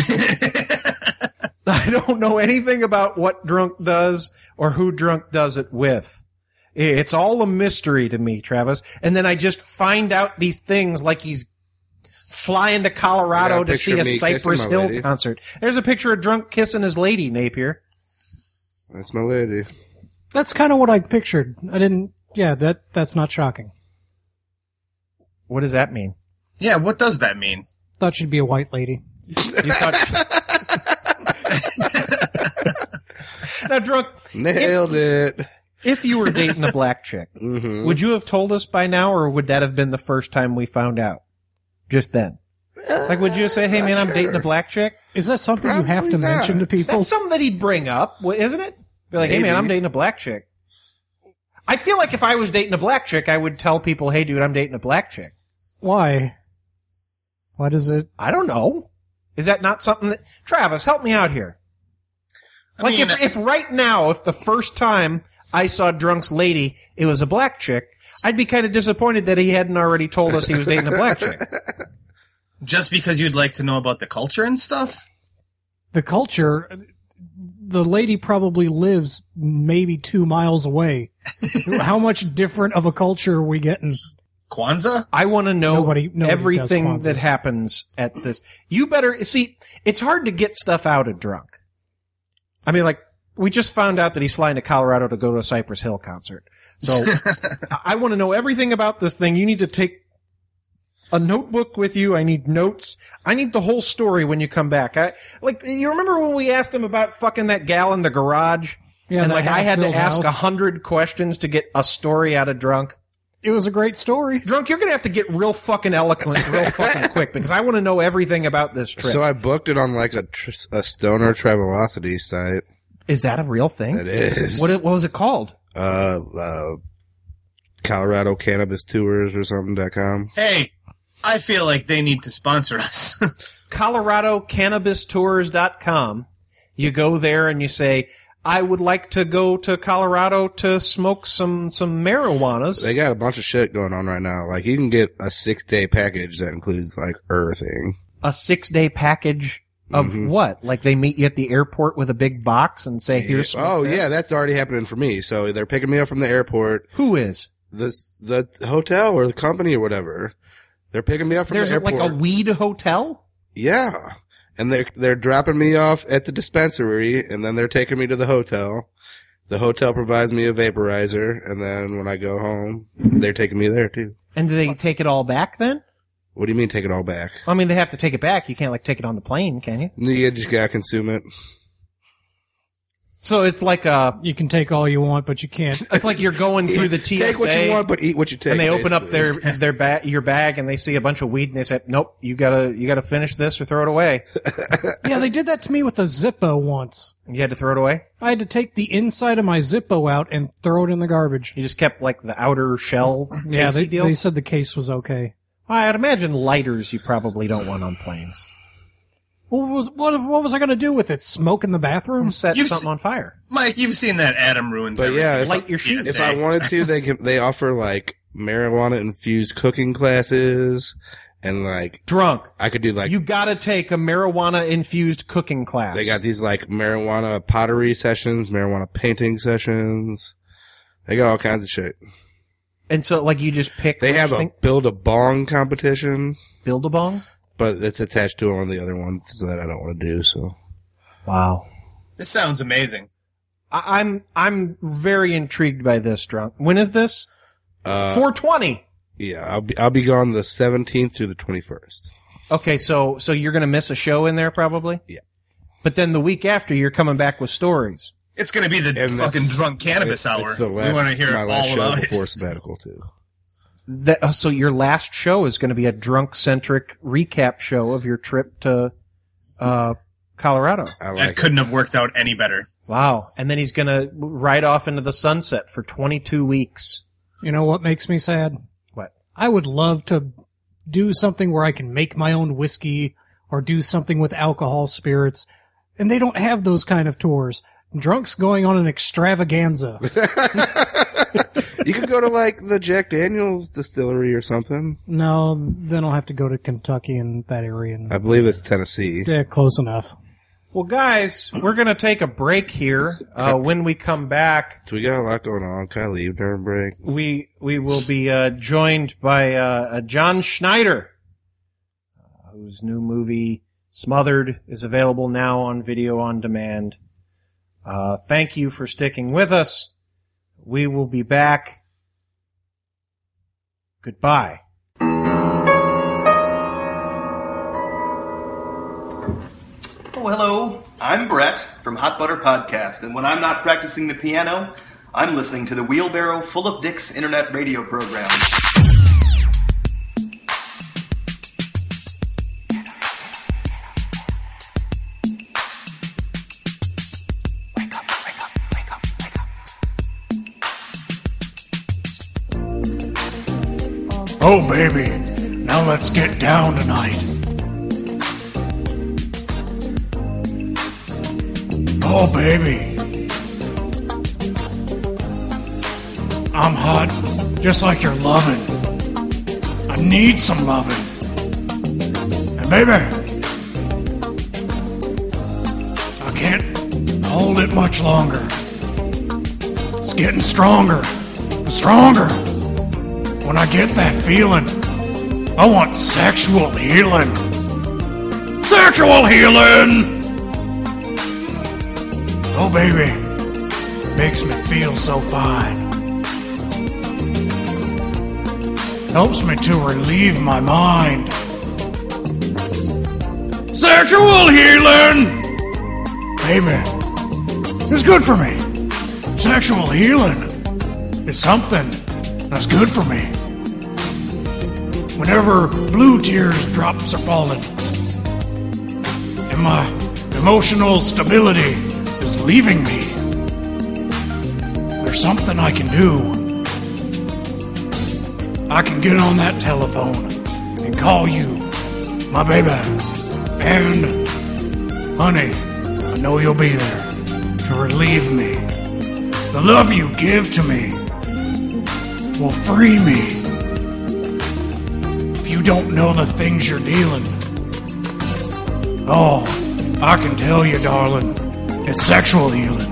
I don't know anything about what Drunk does or who Drunk does it with. It's all a mystery to me, Travis. And then I just find out these things like he's flying to I got Colorado a to picture see a of me Cypress kissing my Hill lady. concert. There's a picture of Drunk kissing his lady, Napier. That's my lady. That's kind of what I pictured. I didn't. Yeah, that that's not shocking. What does that mean? Yeah, what does that mean? Thought she'd be a white lady. You thought now, Drunk, Nailed it. if you were dating a black chick, Mm-hmm. would you have told us by now, or would that have been the first time we found out? Just then? Like, would you say, hey, man, I'm dating a black chick? Is that something you have to Probably not. mention to people? That's something that he'd bring up, wh- isn't it? Be like, hey, man, Maybe. I'm dating a black chick. I feel like if I was dating a black chick, I would tell people, hey, dude, I'm dating a black chick. Why? Why does it? I don't know. Is that not something that... Travis, help me out here. I Like, mean, if, if right now, if the first time I saw Drunk's lady, it was a black chick, I'd be kind of disappointed that he hadn't already told us he was dating a black chick. just because you'd like to know about the culture and stuff? The culture. The lady probably lives maybe two miles away. How much different of a culture are we getting? Kwanzaa? I want to know Nobody- nobody does everything Kwanzaa. that happens at this. You better see. It's hard to get stuff out of Drunk. I mean, like we just found out that he's flying to Colorado to go to a Cypress Hill concert. So I- I want to know everything about this thing. You need to take a notebook with you. I need notes. I need the whole story when you come back. I like. You remember when we asked him about fucking that gal in the garage? Yeah, and that like I had to half-built ask a house. hundred questions to get a story out of Drunk. It was a great story. Drunk, you're going to have to get real fucking eloquent real fucking quick because I want to know everything about this trip. So I booked it on like a, tr- a stoner Travelocity site. Is that a real thing? It is. What, it- what was it called? Uh, uh, Colorado Cannabis Tours or something dot com. Hey, I feel like they need to sponsor us. Colorado Cannabis Tours dot com. You go there and you say, I would like to go to Colorado to smoke some, some marijuanas. They got a bunch of shit going on right now. Like you can get a six day package that includes like earthing. A six day package of Mhm. what? Like they meet you at the airport with a big box and say, here's smoke Oh this? yeah, that's already happening for me. So they're picking me up from the airport. Who is? The the hotel or the company or whatever. They're picking me up from There's the airport. like a weed hotel? Yeah. And they're, they're dropping me off at the dispensary and then they're taking me to the hotel. The hotel provides me a vaporizer and then when I go home, they're taking me there too. And do they take it all back then? What do you mean take it all back? I mean, they have to take it back. You can't like take it on the plane, can you? You just gotta consume it. So it's like a, You can take all you want, but you can't. it's like you're going through the T S A. Take what you want, but eat what you take. and they open up basically. their their ba- your bag and they see a bunch of weed and they say, "Nope, you gotta you gotta finish this or throw it away." Yeah, they did that to me with a Zippo once. You had to throw it away. I had to take the inside of my Zippo out and throw it in the garbage. You just kept like the outer shell. Yeah, they, casey deal. they said the case was okay. I'd imagine lighters you probably don't want on planes. What was what? What was I going to do with it? Smoke in the bathroom? Set You've something se- on fire. Mike, you've seen that Adam ruins But yeah, if, Light your I, shoes. if I wanted to, they can, they offer like marijuana infused cooking classes and like Drunk. I could do like You gotta take a marijuana-infused cooking class. they got these like marijuana pottery sessions, marijuana painting sessions. They got all kinds of shit. And so, like, you just pick... They which have a thing- build a bong competition, Build-A-Bong? but it's attached to one of the other ones that I don't want to do. So Wow. This sounds amazing. I- I'm I'm very intrigued by this, Drunk. When is this? uh, four twenty. yeah, I'll be I'll be gone the seventeenth through the twenty-first. Okay, so so you're gonna miss a show in there, probably? Yeah. But then the week after, you're coming back with stories. It's going to be the And that's- fucking drunk cannabis It's- hour. it's the last, we want to hear my all last show about before it. sabbatical too. That, uh, so your last show is going to be a drunk-centric recap show of your trip to uh, Colorado. I like That it. couldn't have worked out any better. Wow. And then he's going to ride off into the sunset for twenty-two weeks. You know what makes me sad? What? I would love to do something where I can make my own whiskey or do something with alcohol spirits, and they don't have those kind of tours. Drunk's going on an extravaganza. You could go to like the Jack Daniels distillery or something. No, then I'll have to go to Kentucky and that area. And, I believe it's Tennessee. yeah, close enough. Well, guys, we're going to take a break here. Uh, when we come back, So we got a lot going on. Can I leave during break? we we will be uh, joined by uh, John Schneider, uh, whose new movie Smothered is available now on video on demand. Uh, thank you for sticking with us. We will be back. Goodbye. Oh, hello. I'm Brett from Hot Butter Podcast, and when I'm not practicing the piano, I'm listening to the Wheelbarrow Full of Dicks internet radio program. Oh, baby, now let's get down tonight. Oh, baby. I'm hot, just like you're loving. I need some loving. And baby, I can't hold it much longer. It's getting stronger and stronger. When I get that feeling, I want sexual healing. Sexual healing! Oh, baby, makes me feel so fine. Helps me to relieve my mind. Sexual healing! Baby, it's good for me. Sexual healing is something that's good for me. Whenever blue tears drops are falling and my emotional stability is leaving me, there's something I can do. I can get on that telephone and call you, my baby. And, honey, I know you'll be there to relieve me. The love you give to me will free me. If you don't know the things you're dealing, oh, I can tell you, darling, it's sexual healing.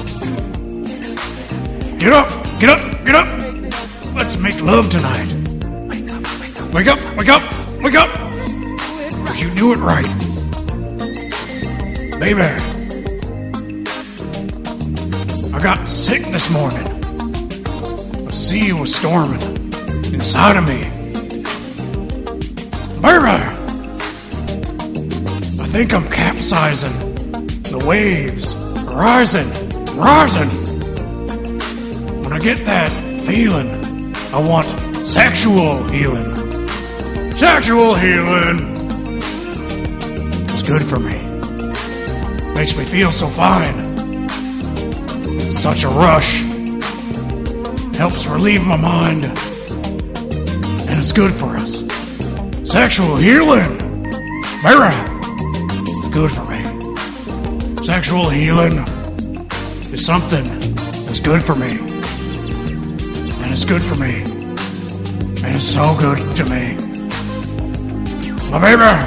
Get up, get up, get up. Let's make love tonight. Wake up, wake up, wake up. Cause you do it right. Baby, I got sick this morning. The sea was storming inside of me. Baby, I think I'm capsizing. The waves are rising, rising. When I get that feeling, I want sexual healing. Sexual healing. It's good for me. Makes me feel so fine. It's such a rush. Helps relieve my mind. And it's good for us. Sexual healing. Mara. It's good for me. Sexual healing is something that's good for me. And it's good for me. And it's so good to me. My baby!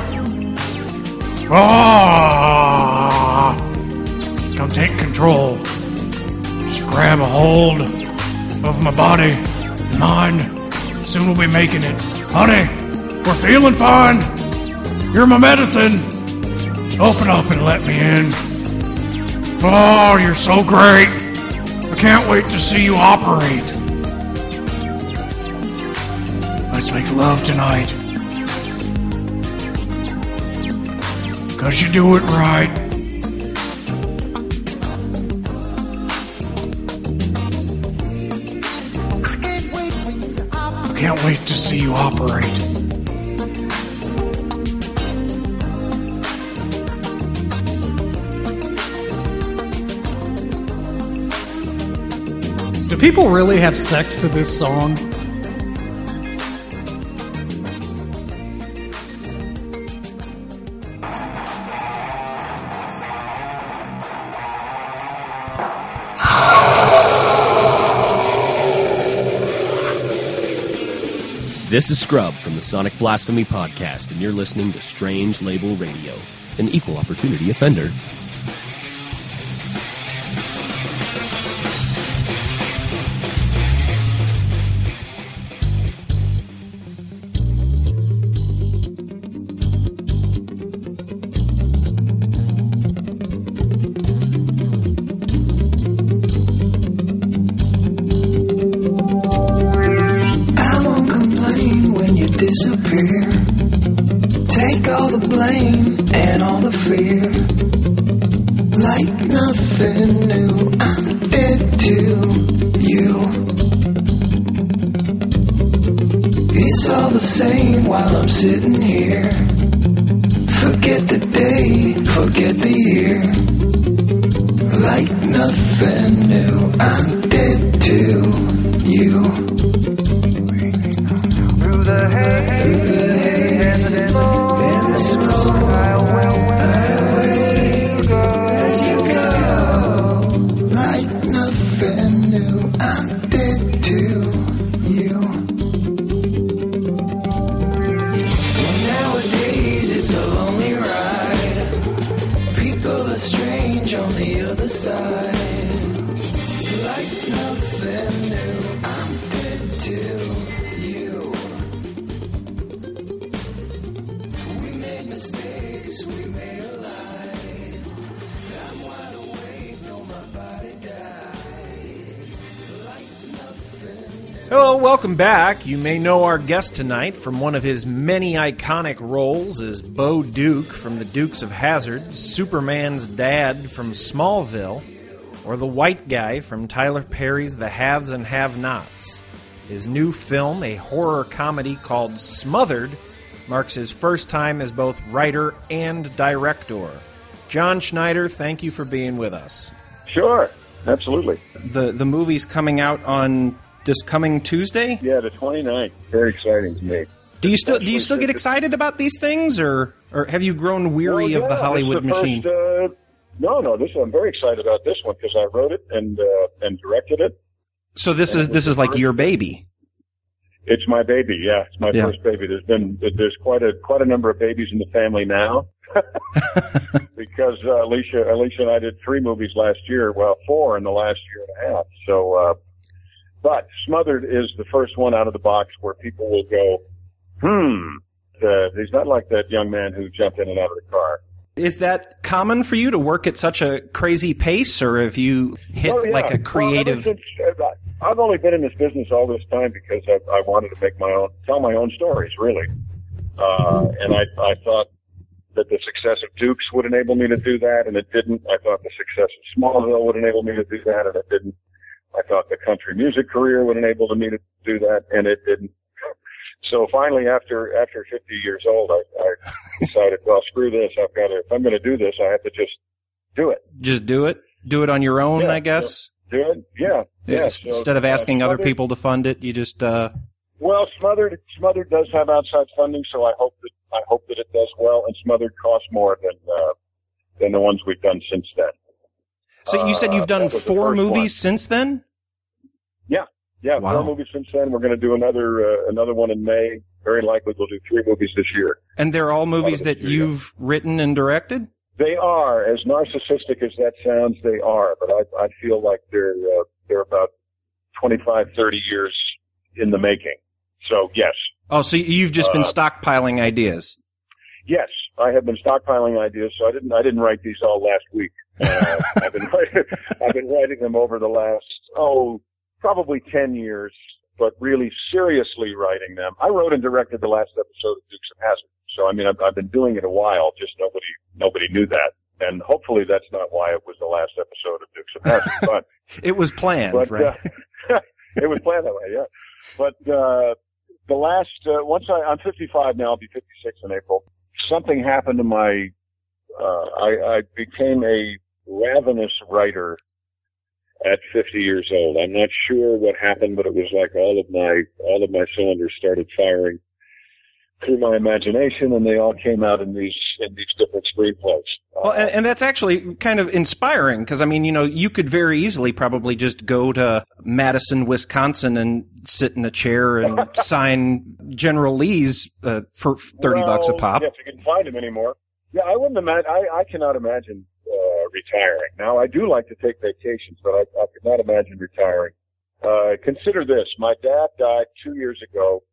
Oh! Come take control. Just grab a hold of my body, mind. Soon we'll be making it. Honey, we're feeling fine. You're my medicine. Open up and let me in. Oh, you're so great. I can't wait to see you operate. Let's make love tonight. 'Cause you do it right. I can't wait to see you operate. Do people really have sex to this song? This is Scrub from the Sonic Blasphemy Podcast, and you're listening to Strange Label Radio, an equal opportunity offender. Sitting here, forget the day, forget the year. Like nothing new, I'm dead to you. Through the haze, through the haze, and the smoke, and the smoke, I wait as you go. Like nothing new, I'm dead to you. It's a lonely ride. People are strange on the other side. Like nothing new, I'm dead to you. We made mistakes, we made a lie. I'm wide awake, though my body died. Like nothing new. Hello, welcome back. You may know our guest tonight from one of his many iconic roles as Bo Duke from The Dukes of Hazzard, Superman's dad from Smallville, or the white guy from Tyler Perry's The Haves and Have-Nots. His new film, a horror comedy called Smothered, marks his first time as both writer and director. John Schneider, thank you for being with us. Sure, absolutely. The the movie's coming out on this coming Tuesday? Yeah, the twenty-ninth. Very exciting to me. Do you still do you still get excited about these things, or or have you grown weary well, yeah, of the Hollywood the machine? First, uh, no, no. This I'm very excited about this one because I wrote it and uh, and directed it. So this is this is like your baby. It's my baby. Yeah, it's my Yeah. first baby. There's been there's quite a quite a number of babies in the family now. Because uh, Alicia Alicia and I did three movies last year. Well, four in the last year and a half. So, uh, but Smothered is the first one out of the box where people will go, hmm. Uh, he's not like that young man who jumped in and out of the car. Is that common for you to work at such a crazy pace, or have you hit Oh, yeah. like a creative? Well, ever since, uh, I've only been in this business all this time because I, I wanted to make my own, tell my own stories, really. Uh, and I, I thought that the success of Dukes would enable me to do that, and it didn't. I thought the success of Smallville would enable me to do that, and it didn't. I thought the country music career would enable me to do that, and it didn't. So finally, after after fifty years old, I, I decided, well, screw this. I've got to. If I'm going to do this, I have to just do it. Just do it. Do it on your own, Yeah, I guess. Do it. Yeah. Yeah. S- So, Instead of uh, asking other Smothered- people to fund it, you just. Uh, Well, Smothered Smothered does have outside funding, so I hope that I hope that it does well. And Smothered costs more than uh, than the ones we've done since then. So you said you've done Uh, that was the four first movies one. since then? Yeah, yeah, Wow. four movies since then. We're going to do another uh, another one in May. Very likely we'll do three movies this year. And they're all movies that you've written and directed? They are, as narcissistic as that sounds, they are. But I, I feel like they're uh, they're about twenty-five, thirty years in the making. So yes, Oh, so you've just been Uh, stockpiling ideas. yes, I have been stockpiling ideas. So I didn't I didn't write these all last week. Uh, I've been writing, I've been writing them over the last oh probably ten years, but really seriously writing them. I wrote and directed the last episode of Dukes of Hazzard. So I mean, I've, I've been doing it a while. Just nobody nobody knew that, and hopefully that's not why it was the last episode of Dukes of Hazzard. But It was planned, but, right? Uh, it was planned that way, yeah. But uh, the last, uh, once I, I'm fifty-five now, I'll be fifty-six in April. Something happened to my, uh, I, I became a ravenous writer at fifty years old. I'm not sure what happened, but it was like all of my, all of my cylinders started firing through my imagination, and they all came out in these, in these different screenplays. Well, and, and that's actually kind of inspiring because, I mean, you know, you could very easily probably just go to Madison, Wisconsin and sit in a chair and sign General Lee's uh, for thirty bucks a Well, pop. Yes, you can find him anymore. Yeah, I wouldn't imagine, I, I cannot imagine uh, retiring. Now, I do like to take vacations, but I, I could not imagine retiring. Uh, consider this. My dad died two years ago,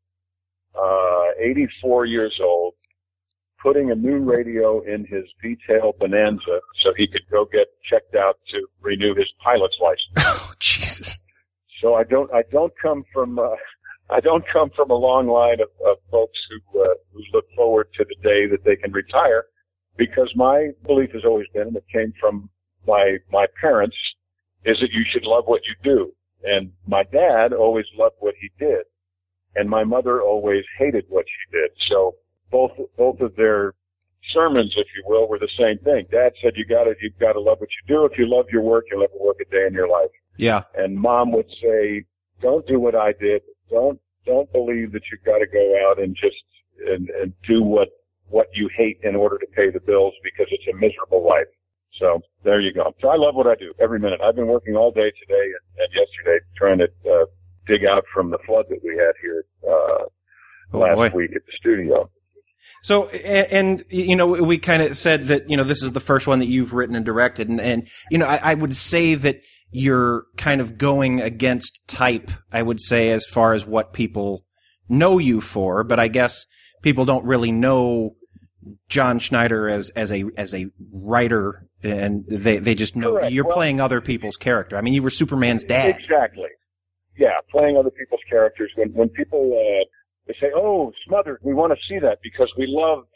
uh, eighty-four years old, putting a new radio in his V-tail Bonanza so he could go get checked out to renew his pilot's license. Oh, Jesus. So I don't, I don't come from, uh, I don't come from a long line of, of folks who, uh, who look forward to the day that they can retire, because my belief has always been, and it came from my, my parents, is that you should love what you do. And my dad always loved what he did, and my mother always hated what she did. So both, both of their sermons, if you will, were the same thing. Dad said, you gotta, you've gotta love what you do. If you love your work, you'll never work a day in your life. Yeah. And Mom would say, don't do what I did. Don't, don't believe that you've got to go out and just, and, and do what, what you hate in order to pay the bills, because it's a miserable life. So there you go. So I love what I do every minute. I've been working all day today and, and yesterday trying to, uh, dig out from the flood that we had here, uh, Oh, last boy. week at the studio. So, a- and, you know, we kind of said that, you know, this is the first one that you've written and directed. And, and you know, I, I would say that you're kind of going against type, I would say, as far as what people know you for. But I guess people don't really know John Schneider as, as a, as a writer, and they, they just know Correct. you're Well- playing other people's character. I mean, you were Superman's dad. Exactly. Yeah, playing other people's characters. When when people uh, they say, "Oh, Smothered, we want to see that because we loved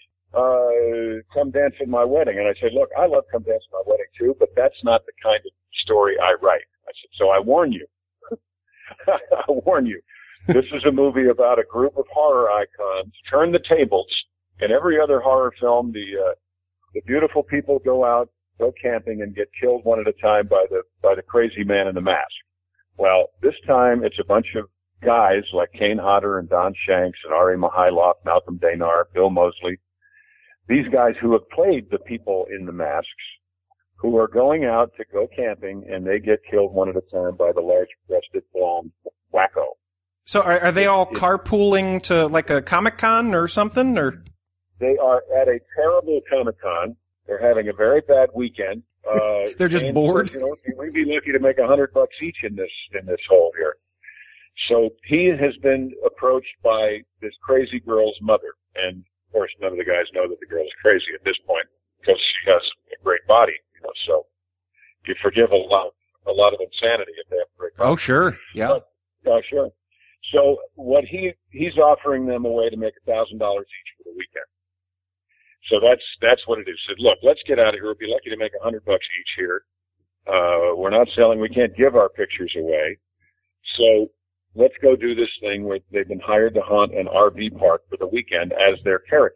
uh, Come Dance at My Wedding," and I say, "Look, I love Come Dance at My Wedding too, but that's not the kind of story I write." I said, "So I warn you, I warn you, this is a movie about a group of horror icons turn the tables. In every other horror film, the uh, the beautiful people go out, go camping, and get killed one at a time by the by the crazy man in the mask. Well, this time it's a bunch of guys like Kane Hodder and Don Shanks and Ari Mihailov, Malcolm Danar, Bill Moseley. These guys who have played the people in the masks, who are going out to go camping, and they get killed one at a time by the large-breasted blonde wacko. So are, are they all carpooling to like a Comic-Con or something, or? They are at a terrible Comic-Con. They're having a very bad weekend. Uh, They're just and, bored? You know, we'd be lucky to make a hundred bucks each in this, in this hole here. So he has been approached by this crazy girl's mother. And of course, none of the guys know that the girl is crazy at this point because she has a great body, you know, so you forgive a lot, a lot of insanity if they have a great body. Oh, sure. Yeah. But, uh, sure. So what he, he's offering them a way to make a thousand dollars each for the weekend. So that's, that's what it is. Said, look, let's get out of here. We'll be lucky to make a hundred bucks each here. Uh, we're not selling. We can't give our pictures away. So let's go do this thing where they've been hired to haunt an R V park for the weekend as their character.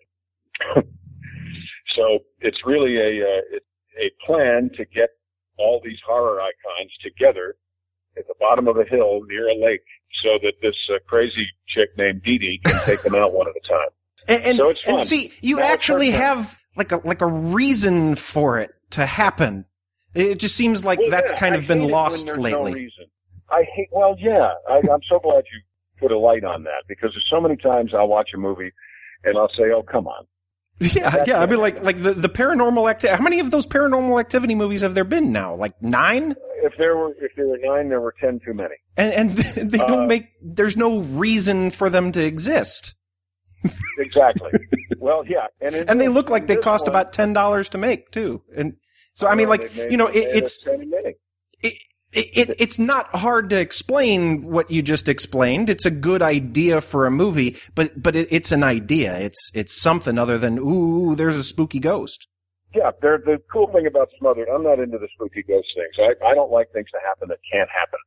So it's really a, uh, it's a plan to get all these horror icons together at the bottom of a hill near a lake so that this uh, crazy chick named Dee Dee can take them out one at a time. And, and, so it's fun. and see, you Now it's actually her turn. have like a like a reason for it. to happen. It just seems like Well, that's yeah, kind I of been hate it when lost there's lately. No reason. I hate. Well, yeah. I, I'm so glad you put a light on that because there's so many times I'll watch a movie and I'll say, "Oh, come on." Yeah, That's yeah. I it. mean, like, like the, the paranormal activity. How many of those paranormal activity movies have there been now? Like nine? If there were, if there were nine, there were ten too many. And and they don't Uh, make. There's no reason for them to exist. Exactly. Well, yeah, and in And they this- look like in they this cost one- about ten dollars to make too. And so I mean, Well, like they made- you know, they it, made it's a ten minute. it, it it's not hard to explain what you just explained. It's a good idea for a movie, but but it, it's an idea. It's it's something other than ooh, there's a spooky ghost. Yeah, they're, the cool thing about Smothered, I'm not into the spooky ghost things. I, I don't like things to happen that can't happen.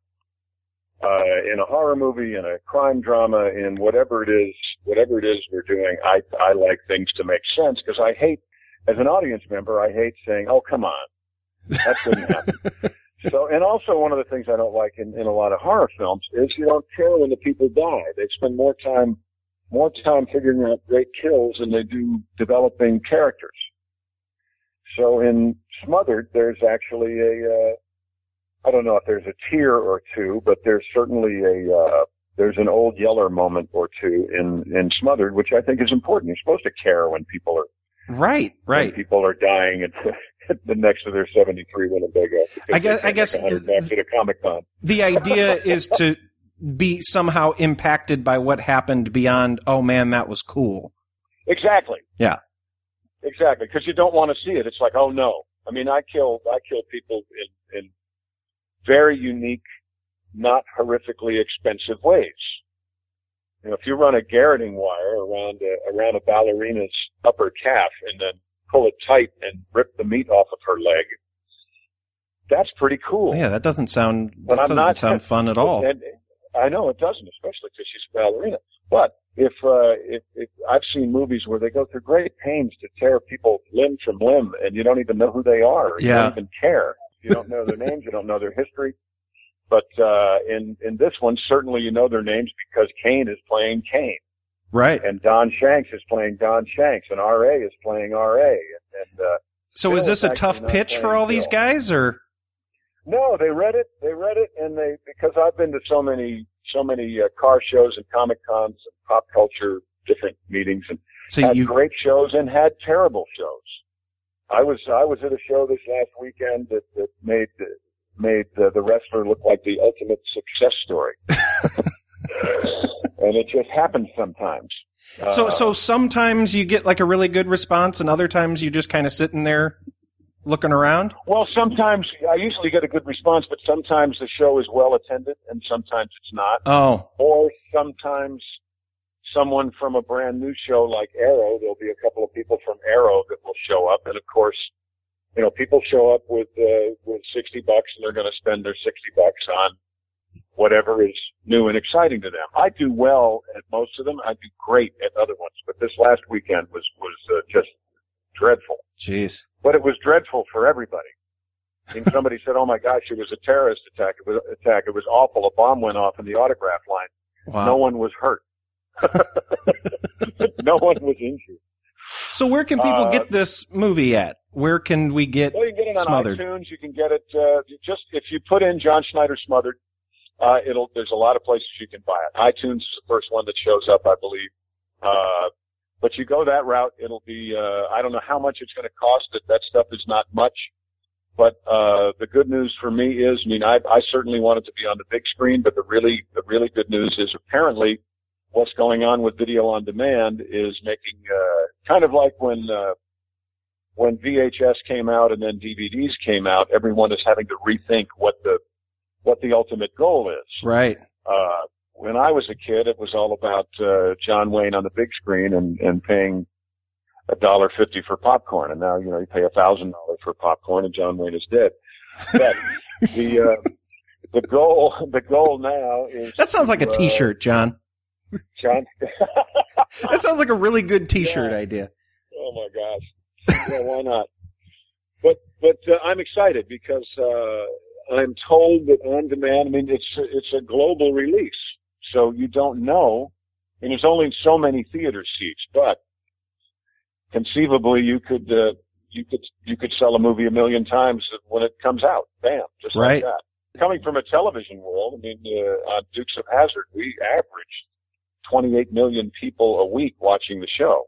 Uh, in a horror movie, in a crime drama, in whatever it is, whatever it is we're doing, I, I like things to make sense because I hate, as an audience member, I hate saying, oh, come on. That couldn't happen. So, and also one of the things I don't like in, in a lot of horror films is you don't care when the people die. They spend more time, more time figuring out great kills than they do developing characters. So in Smothered, there's actually a, uh, I don't know if there's a tear or two, but there's certainly a, uh, there's an Old Yeller moment or two in, in Smothered, which I think is important. You're supposed to care when people are, Right, right. when people are dying at the, the next to their seventy-three Winnebago. I guess- I guess- Bucks at a Comic Con. The idea is to be somehow impacted by what happened beyond. Oh man, that was cool. Exactly. Yeah. Exactly. Because you don't want to see it. It's like, oh no. I mean, I kill, I kill people in, in very unique, not horrifically expensive ways. You know, if you run a garroting wire around a, around a ballerina's upper calf and then pull it tight and rip the meat off of her leg, that's pretty cool. Yeah, that doesn't sound. But That I'm doesn't not- sound fun at all. And I know it doesn't, especially because she's a ballerina. But if, uh, if, if I've seen movies where they go through great pains to tear people limb from limb, and you don't even know who they are, or you Yeah. don't even care. You don't know their names, you don't know their history. But uh, in in this one, certainly you know their names because Kane is playing Kane, Right. and Don Shanks is playing Don Shanks, and R A is playing R A. And, and uh, So Bill is this a actually tough not pitch for playing all these Bill. guys, or? No, they read it. They read it, and they because I've been to so many so many uh, car shows and comic cons and pop culture different meetings, and So had you- great shows and had terrible shows. I was I was at a show this last weekend that that made made the, the wrestler look like the ultimate success story, and it just happens sometimes. So Uh, so sometimes you get like a really good response, and other times you just kind of sitting there looking around. Well, sometimes I usually get a good response, but sometimes the show is well attended, and sometimes it's not. Oh. Or sometimes someone from a brand new show like Arrow, there'll be a couple of people from Arrow that will show up, and of course, you know, people show up with uh, with sixty bucks, and they're going to spend their sixty bucks on whatever is new and exciting to them. I do well at most of them. I do great at other ones, but this last weekend was was uh, just dreadful. Jeez. But it was dreadful for everybody. And somebody said, "Oh my gosh, it was a terrorist attack! It was attack! It was awful. A bomb went off in the autograph line. Wow. No one was hurt. No one was injured." So where can people Uh, get this movie at? Where can we get Well, you can get it on Smothered? iTunes. You can get it uh, just if you put in John Schneider Smothered. Uh, it'll there's a lot of places you can buy it. iTunes is the first one that shows up, I believe. Uh, but you go that route, it'll be uh, I don't know how much it's going to cost. That that stuff is not much. But uh, the good news for me is, I mean, I, I certainly want it to be on the big screen. But the really the really good news is apparently what's going on with video on demand is making uh, kind of like when uh, when V H S came out and then D V Ds came out. Everyone is having to rethink what the what the ultimate goal is. Right. Uh, when I was a kid, it was all about uh, John Wayne on the big screen and, and paying a dollar fifty for popcorn. And now, you know, you pay a thousand dollars for popcorn, and John Wayne is dead. But the uh, the goal the goal now is That sounds like a to, uh, T-shirt, John. John. That sounds like a really good T-shirt idea. Oh my gosh. Yeah, why not? But but uh, I'm excited because uh, I'm told that on demand. I mean, it's it's a global release, so you don't know, and there's only so many theater seats. But conceivably, you could uh, you could you could sell a movie a million times when it comes out. Bam, just Right. like that. Coming from a television world, I mean, uh, on Dukes of Hazzard, we averaged twenty-eight million people a week watching the show.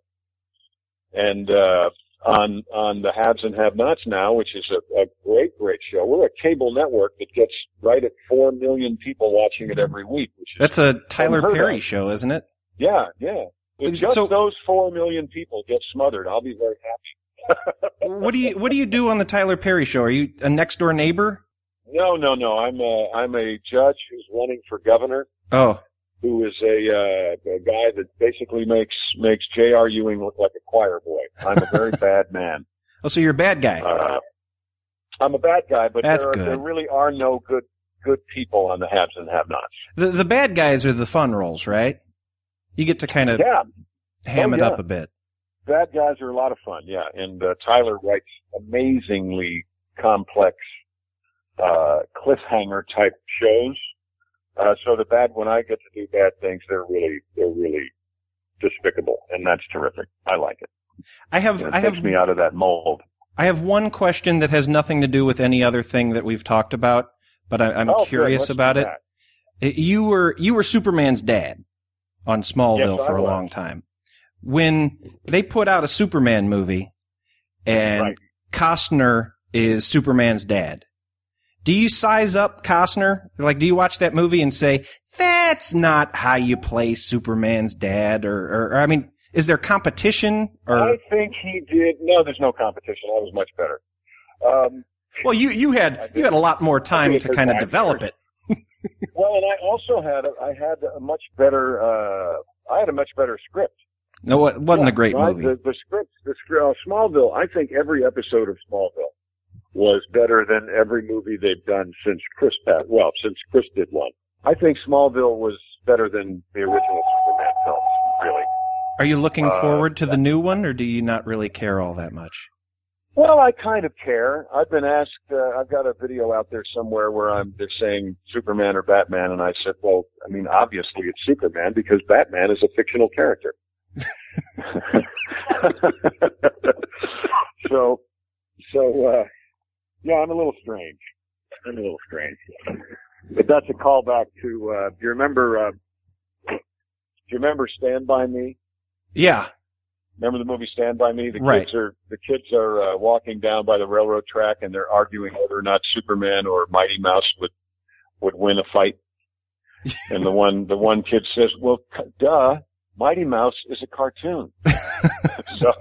And uh, on on the Haves and Have-Nots now, which is a, a great, great show, we're a cable network that gets right at four million people watching it every week. Which is That's a Tyler unheard Perry of. show, isn't it? Yeah, yeah. If just So- those four million people get smothered, I'll be very happy. What do you What do you do on the Tyler Perry show? Are you a next door neighbor? No, no, no. I'm a, I'm a judge who's running for governor, Oh, who is a, uh, a guy that basically makes makes J R. Ewing look like a choir boy. I'm a very bad man. oh, so you're a bad guy. Uh, I'm a bad guy, but That's there, are, good. there really are no good good people on the Haves and Have-Nots. The the bad guys are the fun roles, right? You get to kind of Yeah, ham Oh, it yeah. up a bit. bad guys are a lot of fun. Yeah, and uh, Tyler writes amazingly complex uh, cliffhanger type shows. Uh, so the bad, when I get to do bad things, they're really, they're really despicable, and that's terrific. I like it. I have It I takes have me out of that mold. I have one question that has nothing to do with any other thing that we've talked about, but I, I'm Oh, good. curious Let's do about it. that. It- You were you were Superman's dad on Smallville Yes, I for a was. long time. When they put out a Superman movie and Right. Costner is Superman's dad, do you size up Costner? Like, do you watch that movie and say, that's not how you play Superman's dad? Or, or, or I mean, is there competition? Or I think he did. No, there's no competition. I was much better. Um, well, you you had you had a lot more time to kind of develop it. well, and I also had a, I had a much better. Uh, I had a much better script. No, it wasn't a great right? movie. The, the script, the script, uh, Smallville. I think every episode of Smallville was better than every movie they've done since Chris passed. Well, since Chris did one. I think Smallville was better than the original Superman films. Really. Are you looking Uh, forward to the new one, or do you not really care all that much? Well, I kind of care. I've been asked. Uh, I've got a video out there somewhere where I'm they're saying Superman or Batman, and I said, well, I mean, obviously it's Superman because Batman is a fictional character. so, so, uh, yeah, I'm a little strange. I'm a little strange. But that's a callback to, uh, do you remember, uh, do you remember Stand By Me? Yeah. Remember the movie Stand By Me? The Right. kids are, the kids are, uh, walking down by the railroad track and they're arguing whether or not Superman or Mighty Mouse would, would win a fight. And the one, the one kid says, well, c- duh, Mighty Mouse is a cartoon. so,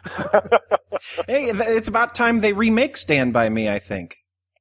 Hey, th- it's about time they remake Stand By Me, I think.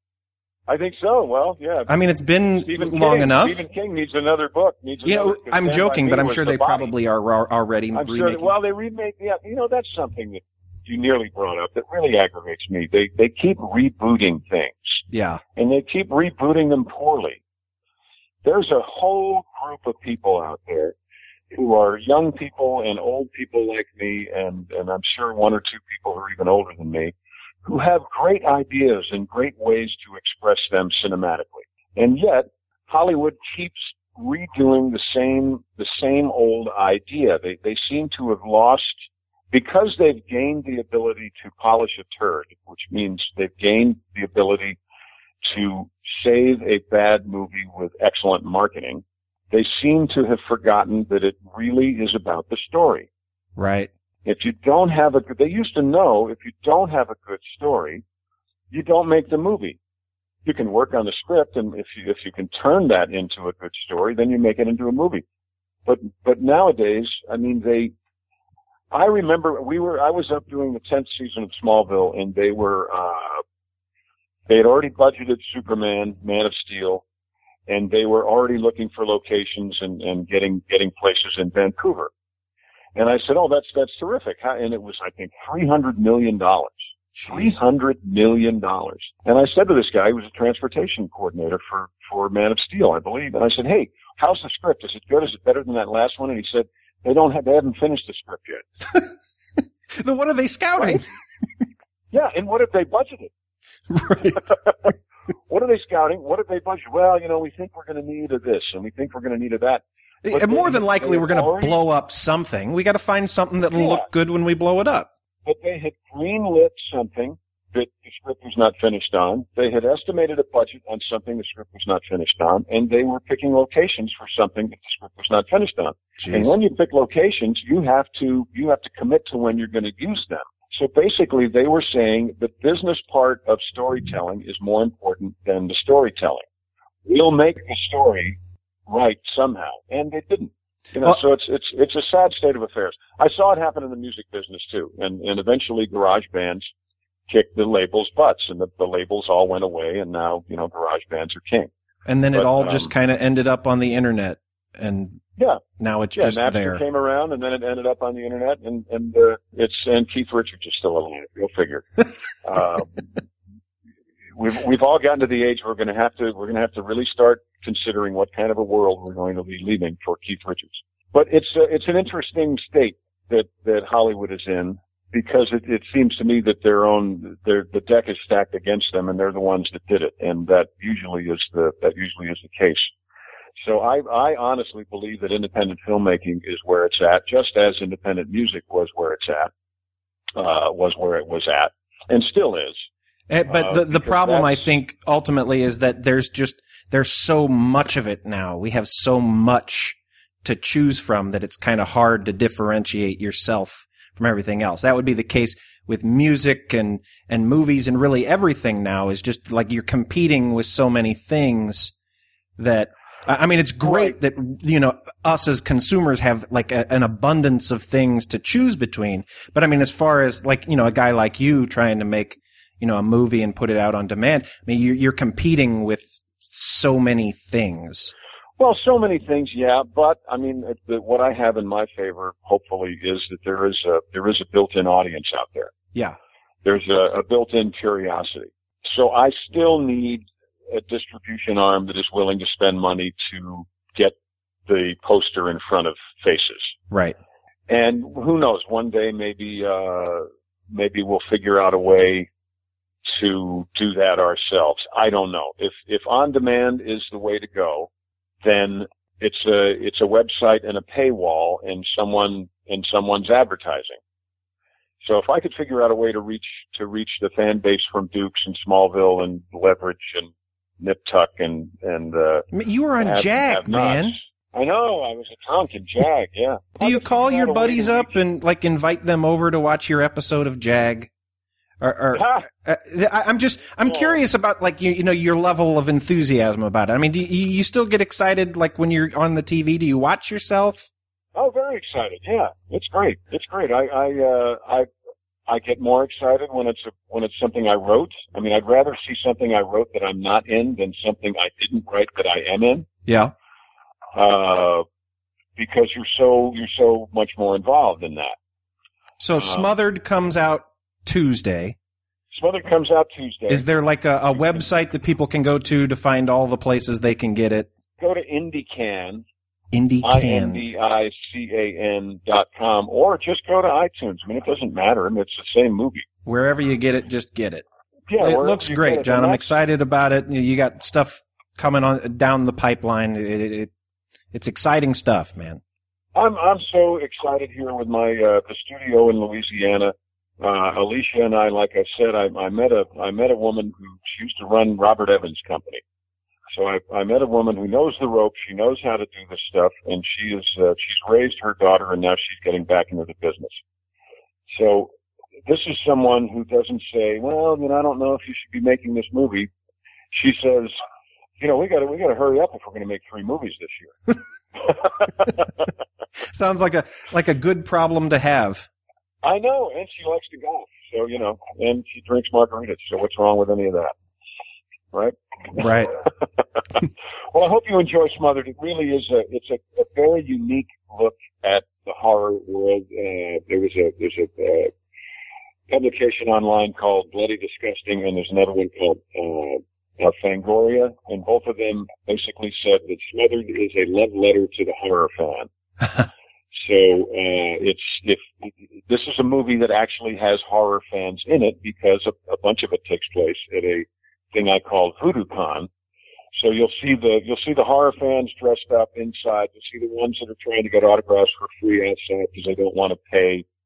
I think so. Well, yeah. I mean, it's been Stephen long King, enough. Stephen King needs another book. Needs You another, know, 'cause I'm Stand By joking, Me but I'm was sure the they body. probably are ra- already I'm sure. remaking. Well, they remake. Yeah, you know, that's something that you nearly brought up that really aggravates me. They they keep rebooting things, Yeah. and they keep rebooting them poorly. There's a whole group of people out there who are young people and old people like me, and and I'm sure one or two people who are even older than me, who have great ideas and great ways to express them cinematically. And yet, Hollywood keeps redoing the same, the same old idea. They, they seem to have lost, because they've gained the ability to polish a turd, which means they've gained the ability to save a bad movie with excellent marketing. They seem to have forgotten that it really is about the story. Right. If you don't have a good, they used to know if you don't have a good story, you don't make the movie. You can work on the script, and if you, if you can turn that into a good story, then you make it into a movie. But, but nowadays, I mean, they, I remember we were, I was up doing the tenth season of Smallville, and they were, uh, they had already budgeted Superman, Man of Steel, and they were already looking for locations and, and getting, getting places in Vancouver. And I said, oh, that's, that's terrific. And it was, I think, three hundred million dollars. three hundred million dollars. And I said to this guy, he was a transportation coordinator for, for Man of Steel, I believe. And I said, hey, how's the script? Is it good? Is it better than that last one? And he said, they don't have, they haven't finished the script yet. Then what are they scouting? Right? Yeah. And what have they budgeted? Right. What are they scouting? What have they budgeted? Well, you know, we think we're going to need a this and we think we're going to need a that. And more than likely, we're going to already- blow up something. We got to find something that will Yeah. look good when we blow it up. but they had greenlit something that the script was not finished on. They had estimated a budget on something the script was not finished on, and they were picking locations for something that the script was not finished on. Jeez. And when you pick locations, you have to you have to commit to when you're going to use them. So basically, they were saying the business part of storytelling is more important than the storytelling. We'll make the story right somehow, and they didn't. You know, Well- so it's it's it's a sad state of affairs. I saw it happen in the music business too, and and eventually garage bands kicked the labels' butts, and the, the labels all went away, and now, you know, garage bands are king. And then it But, all um, just kind of ended up on the internet, and Yeah. now it's Yeah, just Napster there. came around, and then it ended up on the internet, and and uh, it's and Keith Richards is still alive. Go figure. uh, we've we've all gotten to the age where we're going to have to we're going to have to really start considering what kind of a world we're going to be leaving for Keith Richards. But it's uh, it's an interesting state that that Hollywood is in, because it, it seems to me that their own their the deck is stacked against them, and they're the ones that did it, and that usually is the that usually is the case. So I I honestly believe that independent filmmaking is where it's at, just as independent music was where it's at, uh, was where it was at, and still is. Eh, But Uh, the, the because problem, I that's- think, ultimately is that there's just, there's so much of it now. We have so much to choose from that it's kind of hard to differentiate yourself from everything else. That would be the case with music and, and movies, and really everything now is just like you're competing with so many things that, I I mean, it's great that, you know, us as consumers have like a, an abundance of things to choose between. But I mean, as far as like, you know, a guy like you trying to make, you know, a movie and put it out on demand, I mean, you're, you're competing with so many things. Well, so many things, yeah. But I mean, it- the, what I have in my favor, hopefully, is that there is a there is a built-in audience out there. Yeah. There's a, a built-in curiosity. So I still need a distribution arm that is willing to spend money to get the poster in front of faces. Right. And who knows? One day, maybe uh, maybe we'll figure out a way to do that ourselves. I don't know. If if on demand is the way to go, then it's a it's a website and a paywall and someone and someone's advertising. So if I could figure out a way to reach to reach the fan base from Dukes and Smallville and Leverage and Nip Tuck and and uh, I mean, you were on Have- Jag, Have Nots. man. I know. I was a drunk in Jag. Yeah. Do you call your buddies up and like invite them over to watch your episode of Jag? Or, or uh, I- I'm just I'm curious about like you you know your level of enthusiasm about it. I mean, do you, you still get excited like when you're on the T V? Do you watch yourself? Oh, very excited. Yeah, it's great. It's great. I I uh, I I get more excited when it's a, when it's something I wrote. I mean, I'd rather see something I wrote that I'm not in than something I didn't write that I am in. Yeah. Uh, because you're so you're so much more involved in that. So Smothered comes out Tuesday. Smothered comes out Tuesday. Is there like a, a website that people can go to to find all the places they can get it? Go to IndieCan. IndieCan. I N D I C A N dot com, or just go to iTunes. I mean, it doesn't matter. I mean, it's the same movie. Wherever you get it, just get it. Yeah, it wherever looks you great, get it. John. And I'm that's- excited about it. You you got stuff coming on down the pipeline. It, it, it, it's exciting stuff, man. I'm I'm so excited here with my uh, the studio in Louisiana. Uh, Alicia and I, like I said, I, I met a I met a woman who she used to run Robert Evans' company. So I, I met a woman who knows the ropes. She knows how to do this stuff, and she is uh, she's raised her daughter, and now she's getting back into the business. So this is someone who doesn't say, "Well, you know, I don't know if you should be making this movie." She says, "You know, we got to we got to hurry up if we're going to make three movies this year." Sounds like a like a good problem to have. I know, and she likes to golf, so you know, and she drinks margaritas. So what's wrong with any of that, right? Right. Well, I hope you enjoy Smothered. It really is a it's a, a very unique look at the horror world. Uh, there was a there's a uh, publication online called Bloody Disgusting, and there's another one called uh, uh, Fangoria, and both of them basically said that Smothered is a love letter to the horror fan. So uh, it's if this is a movie that actually has horror fans in it, because a, a bunch of it takes place at a thing I call VoodooCon. So you'll see the you'll see the horror fans dressed up inside. You'll see the ones that are trying to get autographs for free outside because they don't want to pay.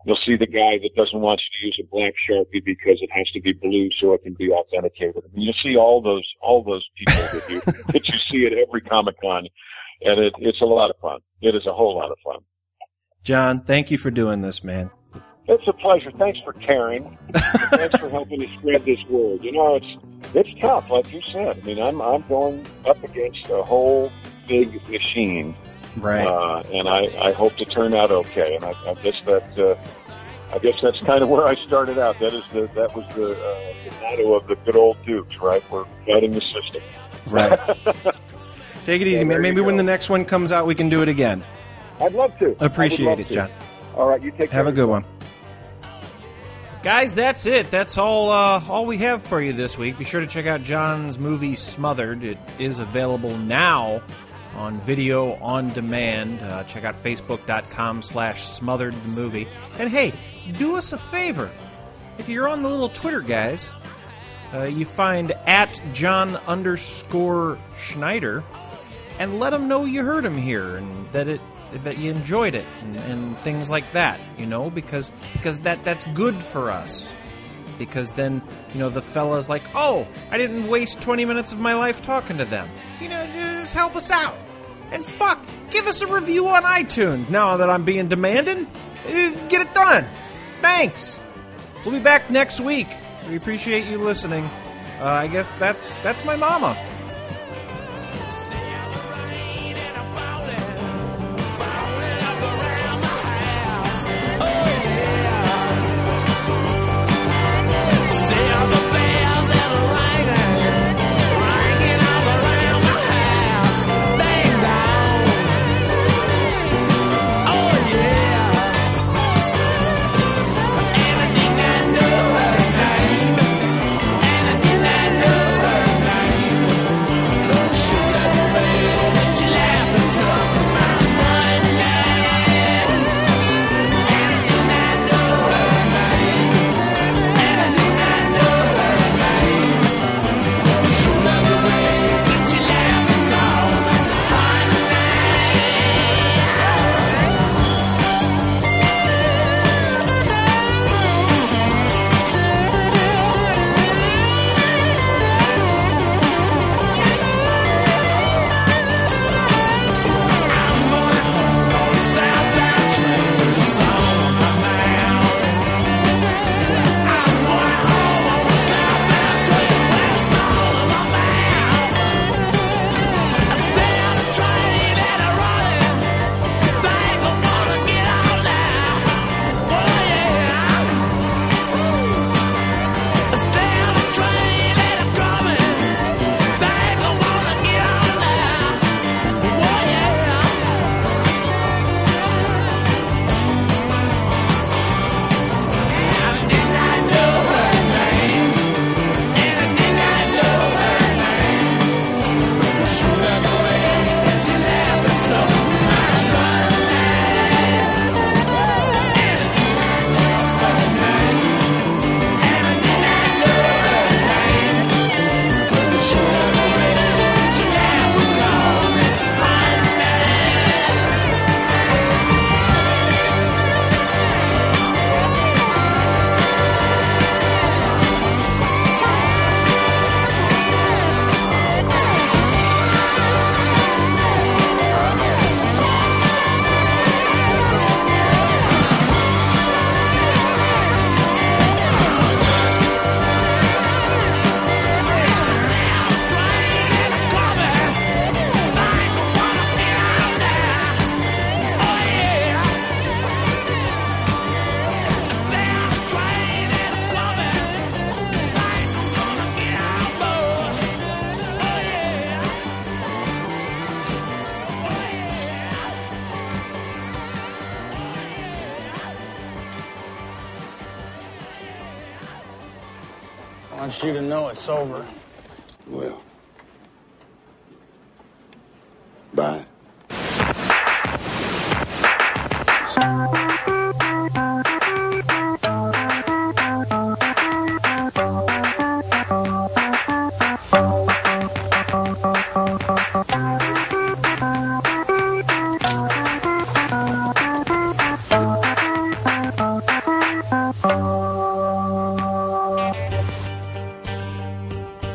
You'll see the guy that doesn't want you to use a black Sharpie because it has to be blue so it can be authenticated. I mean, you'll see all those all those people that you that you see at every Comic-Con, and it, it's a lot of fun. It is a whole lot of fun. John, thank you for doing this, man. It's a pleasure. Thanks for caring. Thanks for helping to spread this word. You know, it's it's tough, like you said. I mean, I'm I'm going up against a whole big machine, right? Uh, and I, I hope to turn out okay. And I, I guess that uh, I guess that's kind of where I started out. That is the that was the, uh, the motto of the good old Dukes, right? We're fighting the system, right? Take it easy, So man. there Maybe you when go. the next one comes out, we can do it again. I'd love to. Appreciate I would love it, to. John. All right, you take care. Have a good one. Guys, that's it. That's all uh, all we have for you this week. Be sure to check out John's movie Smothered. It is available now on video on demand. Uh, check out facebook.com slash smothered the movie. And hey, do us a favor. If you're on the little Twitter, guys, uh, you find at John underscore Schneider, and let them know you heard him here and that it that you enjoyed it and, and things like that, you know, because because that that's good for us. Because then, you know, the fella's like, oh, I didn't waste twenty minutes of my life talking to them. You know, just help us out. And fuck, give us a review on iTunes now that I'm being demanding. Uh, Get it done. Thanks. We'll be back next week. We appreciate you listening. Uh, I guess that's that's my mama. I want you to know it's over. Well, bye. Thank you.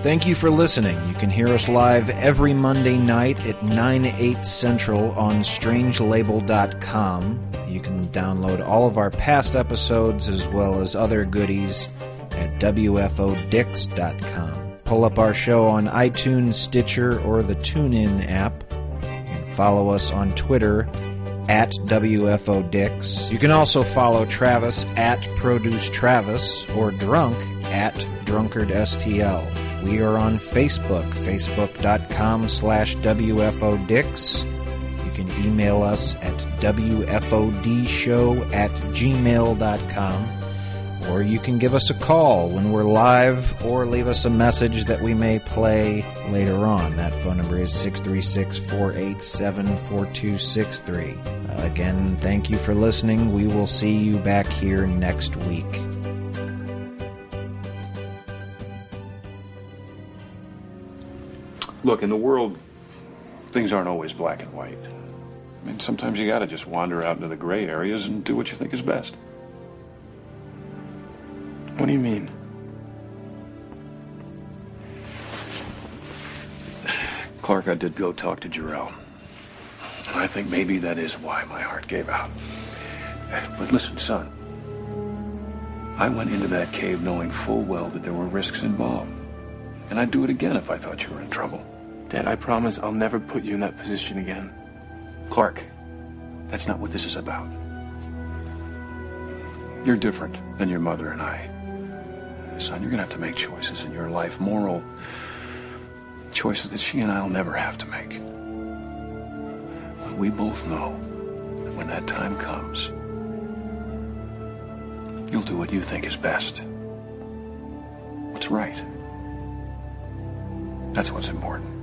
Thank you for listening. You can hear us live every Monday night at nine, eight Central on strange label dot com. You can download all of our past episodes as well as other goodies at W F O Dix dot com. Pull up our show on iTunes, Stitcher, or the TuneIn app. You can follow us on Twitter at W F O Dix. You can also follow Travis at Produce Travis or Drunk at Drunkard S T L. We are on Facebook, facebook.com slash WFODix. You can email us at W F O D show at gmail dot com. Or you can give us a call when we're live or leave us a message that we may play later on. That phone number is six three six, four eight seven, four two six three. Uh, again, thank you for listening. We will see you back here next week. Look, in the world, things aren't always black and white. I mean, sometimes you gotta just wander out into the gray areas and do what you think is best. What do you mean? Clark, I did go talk to Jarrell. I think maybe that is why my heart gave out. But listen, son. I went into that cave knowing full well that there were risks involved. And I'd do it again if I thought you were in trouble. Dad, I promise I'll never put you in that position again. Clark, that's not what this is about. You're different than your mother and I. Son, you're gonna have to make choices in your life, moral choices that she and I'll never have to make. But we both know that when that time comes, you'll do what you think is best. What's right. That's what's important.